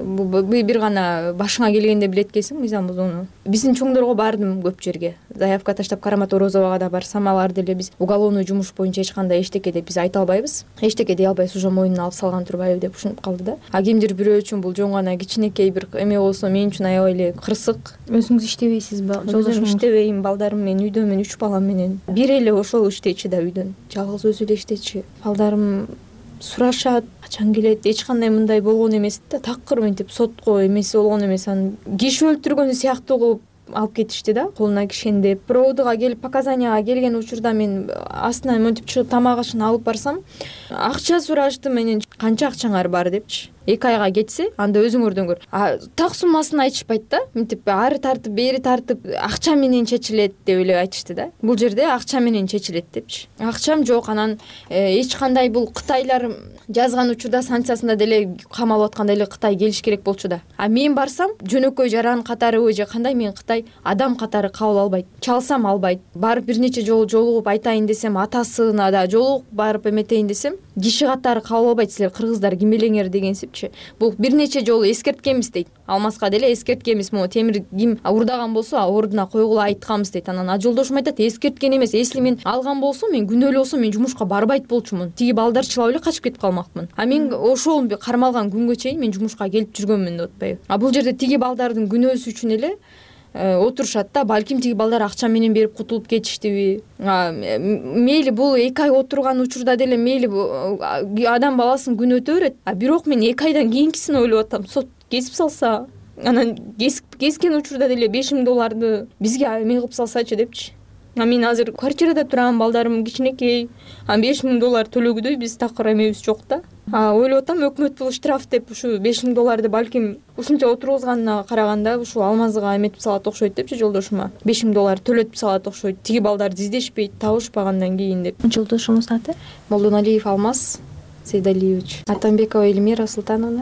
S2: Бир гана башыңа келгенде билет экенсиң мыйзам бузууну. Биздин чоңдорго бардым көп жерге. Заявка таштап Карамата Орозовага да барсам, алар деле биз уголовный жумуш боюнча эч кандай эчтеке деп биз айта албайбыз. Эчтеке дей албайбыз, уже мойнуна алып салган турбайбы деп ушинтип калды да. А кимдир бирөө үчүн бул жөн гана кичинекей бир эме болсо, мен үчүн аябай эле кырсык. Өзүңүз иштебейсизби? Өзүм иштебейм, балдарым менен үйдө, мен үч балам менен. Бир эле ошол иштечи да үйдөн. Жалгыз өзү эле иштечи. Балдарым сурашат, качан келет, эч кандай мындай болгон эмес да, такыр мынтип сотко эмеси болгон эмес. Анан киши өлтүргөн сыяктуу кылып алып кетишти да, колуна кишендеп. Проводуга келип, показанияга келген учурда мен астынан мынтип чыгып тамак ашын алып барсам, акча сурашты менен, канча акчаңар бар депчи. эки айга кетсе, анда өзүңөрдөн көр. А так суммасын айтышпайт да. Мынтип ары тартып, бери тартып, акча менен чечилет деп эле айтышты да. Бул жерде акча менен чечилет депчи. Акчам жок, анан эч кандай бул Кытайлар жазган учурда санкциясында деле камалып атканда эле Кытай келиш керек болчу да. А мен барсам, жөнөкөй жаран катары же кандай, мен Кытай адам катары кабыл албайт. Чалсам албайт. Барып бир нече жолу жолугуп айтайын десем, атасына да жолугуп барып эметейин десем, киши катары кабыл албайт. Силер кыргыздар ким элеңер дегенсип. Бул бир нече жолу эскерткенбиз дейт. Алмаска деле эскерткенбиз, могу темир ким урдаган болсо ордуна койгула айтканбыз дейт. Анан а жолдошум айтат, эскерткен эмес. Если мен алган болсом, мен күнөөлүү болсом, мен жумушка барбайт болчумун. Тиги балдар чылап эле качып кетип калмакмын. А мен ошол кармалган күнгө чейин мен жумушка келип жүргөнмүн деп атпайбы. А бул жерде тиги балдардын күнөөсү үчүн эле отурушат да. Балким тиги балдар акча менен берип кутулуп кетиштиби. Мейли бул эки ай отурган учурда деле мейли адам баласын күнөө өтө берет. А бирок мен эки айдан кийинкисин ойлоп атам. Сот кесип салса, анан кескен учурда деле беш миң долларды бизге эме кылып салсачы депчи. А мен азыр квартирада турам, балдарым кичинекей. А беш миң доллар төлөгүдөй биз такыр эмебиз жок да. А ойлоп атам, өкмөт бул штраф деп ушу беш миң долларды балким ушунча отургузганына караганда ушу Алмазга эметип салат окшойт депчи жолдошума. беш миң доллар төлөтүп салат окшойт. Тиги балдарды издешпейт, табышпагандан кийин деп. Жолдошуңуздун аты? Молдоналиев Алмаз Сейдалиевич. Атамбекова Эльмира Султановна.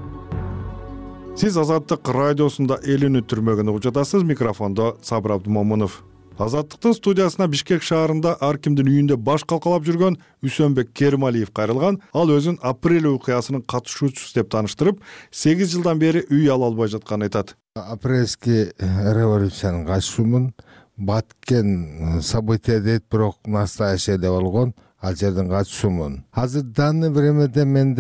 S10: Сиз Азаттык радиосунда Элүүнү түрмөгүн угуп жатасыз. Микрофондо Сабыр Абдумомунов. Азаттыктын студиясына Бишкек шаарында ар кимдин үйүндө баш калкалап жүргөн Үсөнбек Керималиев кайрылган. Ал өзүн апрель окуясынын катышуучусу деп тааныштырып, сегиз жылдан бери үй ала албай жатканын айтат.
S12: Апрельский революциянын катышуумун баткен события дейт, бирок настоящий эле болгон ал жерден катышуумун. Азыр данный времяде менде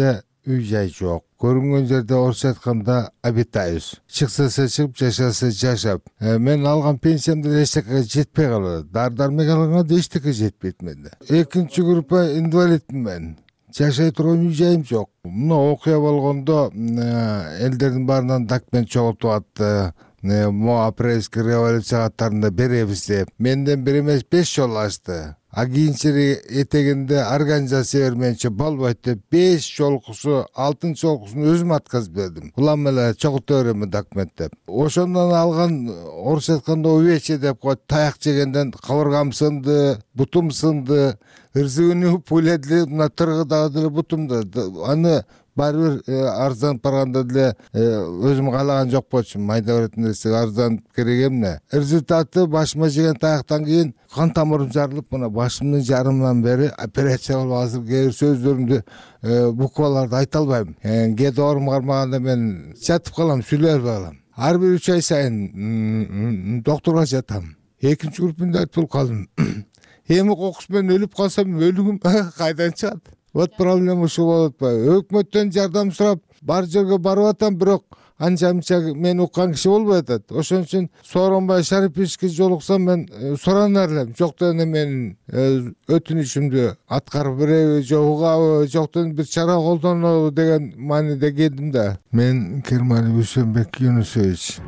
S12: үй жай жок. Көрүнгөн жерде орусча айтканда обитаюсь. Чыкса чыгып, жашаса жашап. Мен алган пенсиямда эчтеке жетпей калат. Дар-дармек алганга да эчтеке жетпейт менде. Экинчи группа инвалидмин мен. Жашай турган үй жайым жок. Мына окуя болгондо элдердин баарынан документ чогултуп атты. Мо апрельский революция катарында беребиз деп. Менден бир эмес беш жолу ачты. А кийинчери этегинде организация берменче болбойт деп беш жолкусу, алтынчы жолкусун өзүм отказ бердим. Улам эле чогулта берем документ деп. Ошондон алган орусча айтканда увечье деп коет, таяк жегенден кабыргам сынды, бутум сынды, ырзыгыны пуледиле мына тыргыдагы деле бутумда. Аны баары бир арзан барганда деле өзүм каалаган жок болчумун. Майда беретін нерсе арзан керек эмне. Результаты башыма жеген таяктан кийин кан тамырым жарылып, мына башымдын жарымынан бери операция болуп азыр кээ бир сөздөрүмдү букваларды айта албайм. Кээде оорум кармаганда мен жатып калам, сүйлөй албай калам. Ар бир үч ай сайын доктурга жатам. Экинчи группада айтып калдым. Эми кокус менен өлүп калсам өлүгүм кайдан чыгат? Вот проблема ушул болуп атпайбы? Өкмөттөн жардам сурап бар жерге барып атам, бирок анча-мынча мен уккан киши болбой атат. Ошон үчүн Сооронбай Шариповичке жолуксам мен суранар элем. Жоктон менин өтүнүшүмдү аткарып береби, же угабы, жоктон бир чара колдонобу деген мааниде келдим да. Мен Кермалиев Үсөнбек Юнусович.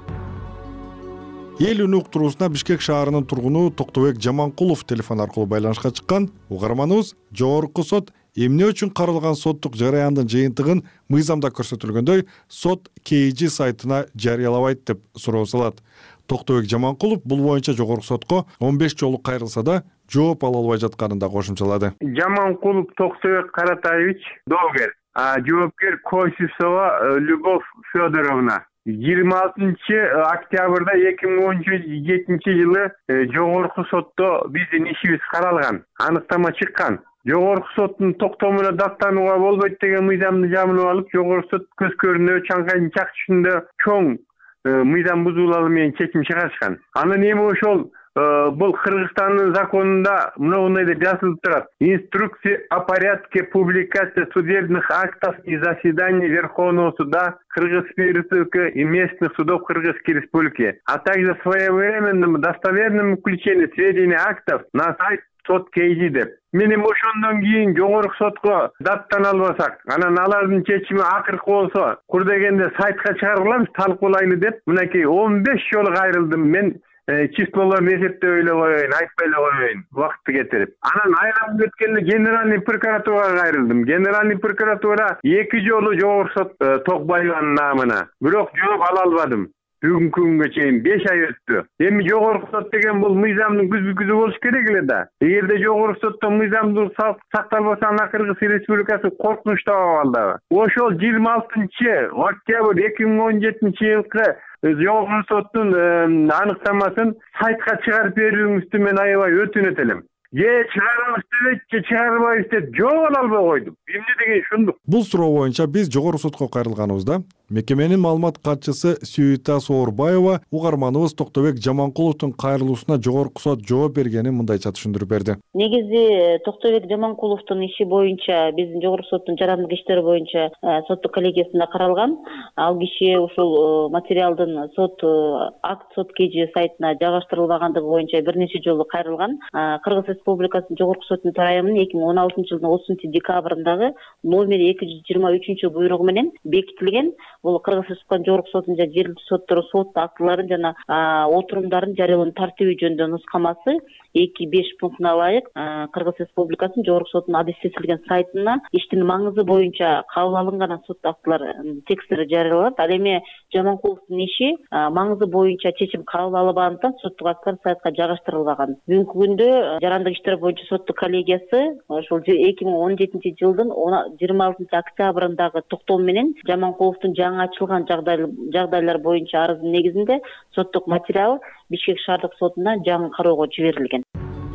S10: Эл үнү уктуруусуна Бишкек шаарынын тургуну Токтобек Жаманкулов телефон аркылуу байланышка чыккан. Угарманыбыз жогорку сот эмне үчүн каралган соттук жарыяндын жыйынтыгын мыйзамда көрсөтүлгөндөй сот кей жи сайтына жарыялабайт деп суроо салат. Токтобек Жаманкулов бул боюнча жогорку сотко он беш жолу кайрылса да жооп ала албай жатканын да кошумчалады.
S6: Жаманкулов Токтобек Каратаевич доогер, а жоопкер Косисова Любовь Федоровна. жыйырма алтынчы октябрда эки миң он жетинчи жылы жогорку сотто биздин ишибиз каралган, аныктама чыккан. Жогорку соттун токтомуна даттанууга болбойт деген мыйзамды жамылып алып, жогорку сот көз көрүнө чаңкайдын чак түшүндө чоң мыйзам бузуулары менен чечим чыгарышкан. Анан эми ошол бул Кыргызстандын законунда мындай деп жазылып турат. Инструкция о порядке публикации судебных актов и заседаний Верховного суда Кыргызской Республики и местных судов Кыргызской Республики, а также своевременным достоверным включением сведений актов на сайт сот кей жи деп. Менин ошондон кийин жогорку сотко даттана албасак, анан алардын чечими акыркы болсо, кур дегенде сайтка чыгарылабыз, талкуулайлы деп, мынакей он беш жолу кайрылдым мен. Числолорун эсептеп эле коеюн, айтпай эле коеюн, убакытты кетирип. Анан айламып өткөндө генеральный прокуратурага кайрылдым. Генеральный прокуратура эки жолу жогорку сот Токбаеванын наамына. Бирок жооп ала албадым. Бүгүнкү күнгө чейин беш ай өттү. Эми жогорку сот деген бул мыйзамдын күзбү-күзү болуш керек эле да. Эгерде жогорку сотто мыйзамдуулук сакталбаса, ана Кыргыз Республикасы коркунучта абалда. Ошол жыйырма алтынчы октябрь эки миң он жетинчи жылкы жогорку соттун аныктамасын сайтка чыгарып берүүңүздү мен аябай өтүнөт элем. Же чыгарабыз дебейт, же чыгарбайбыз деп жооп ала албай койдум. Эмне деген ушундук.
S10: Бул суроо боюнча биз жогорку сотко кайрылганыбызда мекеменин маалымат катчысы Сүйүта Соорбаева угарманыбыз Токтобек Жаманкуловдун кайрылуусуна жогорку сот жооп бергенин мындайча түшүндүрүп берди.
S13: Негизи Токтобек Жаманкуловдун иши боюнча биздин жогорку соттун жарандык иштери боюнча соттук коллегиясында каралган. Ал киши ушул материалдын сот акт сот кей жи сайтына жайгаштырылбагандыгы боюнча бир нече жолу кайрылган. Кыргыз Республикасынын жогорку сотунун тарайымынын эки миң он алтынчы жылдын отузунчу декабрындагы номер эки жүз жыйырма үчүнчү буйругу менен бекитилген. Бул Кыргыз Республикасынын жогорку сотунун жана жергиликтүү соттору сот актыларын жана отурумдарын жарыялоо тартиби жөнүндө нускамасы эки беш пунктуна ылайык Кыргыз Республикасынын жогорку сотунун адистетилген сайтына иштин маңызы боюнча кабыл алынган сот актылары текстери жарыяланат. Ал эми Жаманкуловдун иши маңызы боюнча чечим кабыл албагандыктан соттук акттар сайтка жайгаштырылбаган. Бүгүнкү күндө жарандык иштер боюнча соттук коллегиясы ошол эки миң он жетинчи жылдын жыйырма алтынчы октябрындагы токтом менен Жаманкуловдун жаңы ачылган жагдайлар боюнча арыздын негизинде соттук материал Бишкек шаардык сотуна жаңы кароого жиберилген.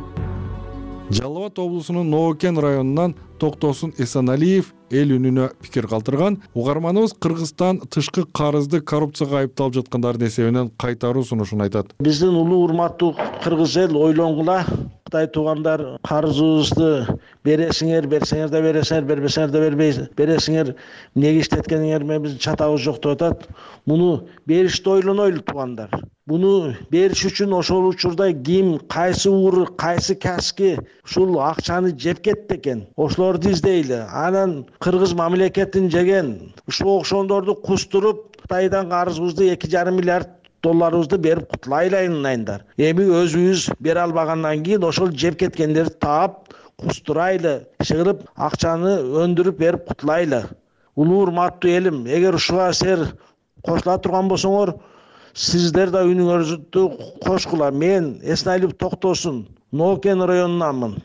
S10: Жалал Абад облусунун Ноокен районунан Токтосун Эсеналиев эл үнүнө пикир калтырган. Угарманыбыз Кыргызстан тышкы карызды коррупцияга айыпталып жаткандардын эсебинен кайтаруу сунушун айтат.
S14: Биздин улуу урматтуу кыргыз эл ойлонгула, Кытай туугандар карызыбызды
S9: бересиңер, берсеңер да бересиңер, бербесеңер да бербейсиңер, бересиңер, эмнеге иштеткениңер менен биздин чатагыбыз жок деп атат. Муну беришти ойлонойлу туугандар. Буну бериш үчүн ошол учурда ким, кайсы ууру, кайсы каски ушул акчаны жеп кетти экен. Ошолорду издейли. Анан кыргыз мамлекетин жеген ушул окшондорду кустуруп, Кытайдан карызыбызды эки жарым миллиард долларыбызды берип кутулайлайындар. Эми өзүбүз бере албагандан кийин ошол жеп кеткендерди таап, кустурайлы, иш кылып, акчаны өндүрүп берип кутулайлы. Улуу урматтуу элим, эгер ушуга силер кошула турган болсоңор, сиздер да үнүңөрдү кошкула. Мен Эсеналиев Токтосун, Нокен районунанмын.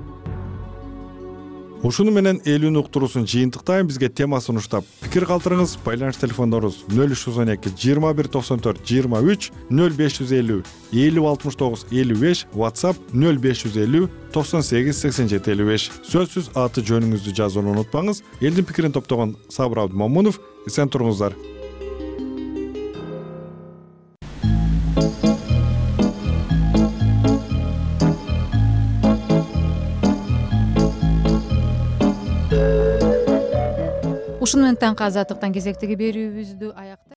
S10: Ушуну менен элүүнү уктуруусун жыйынтыктайм. Бизге тема сунуштап пикир калтырыңыз. Байланыш телефондорубуз нөл үч жүз он эки жыйырма бир токсон төрт жыйырма үч, нөл беш жүз элүү элүү алтымыш тогуз элүү беш, WhatsApp нөл беш жүз элүү токсон сегиз сексен жети элүү беш. Сөзсүз аты жөнүңүздү жазууну унутпаңыз. Элдин пикирин топтогон Сабыр Абдымомунов. Эсен туруңуздар.
S1: Ушуну менен таңкы азаттыктан кезектеги берүүбүздү аякта.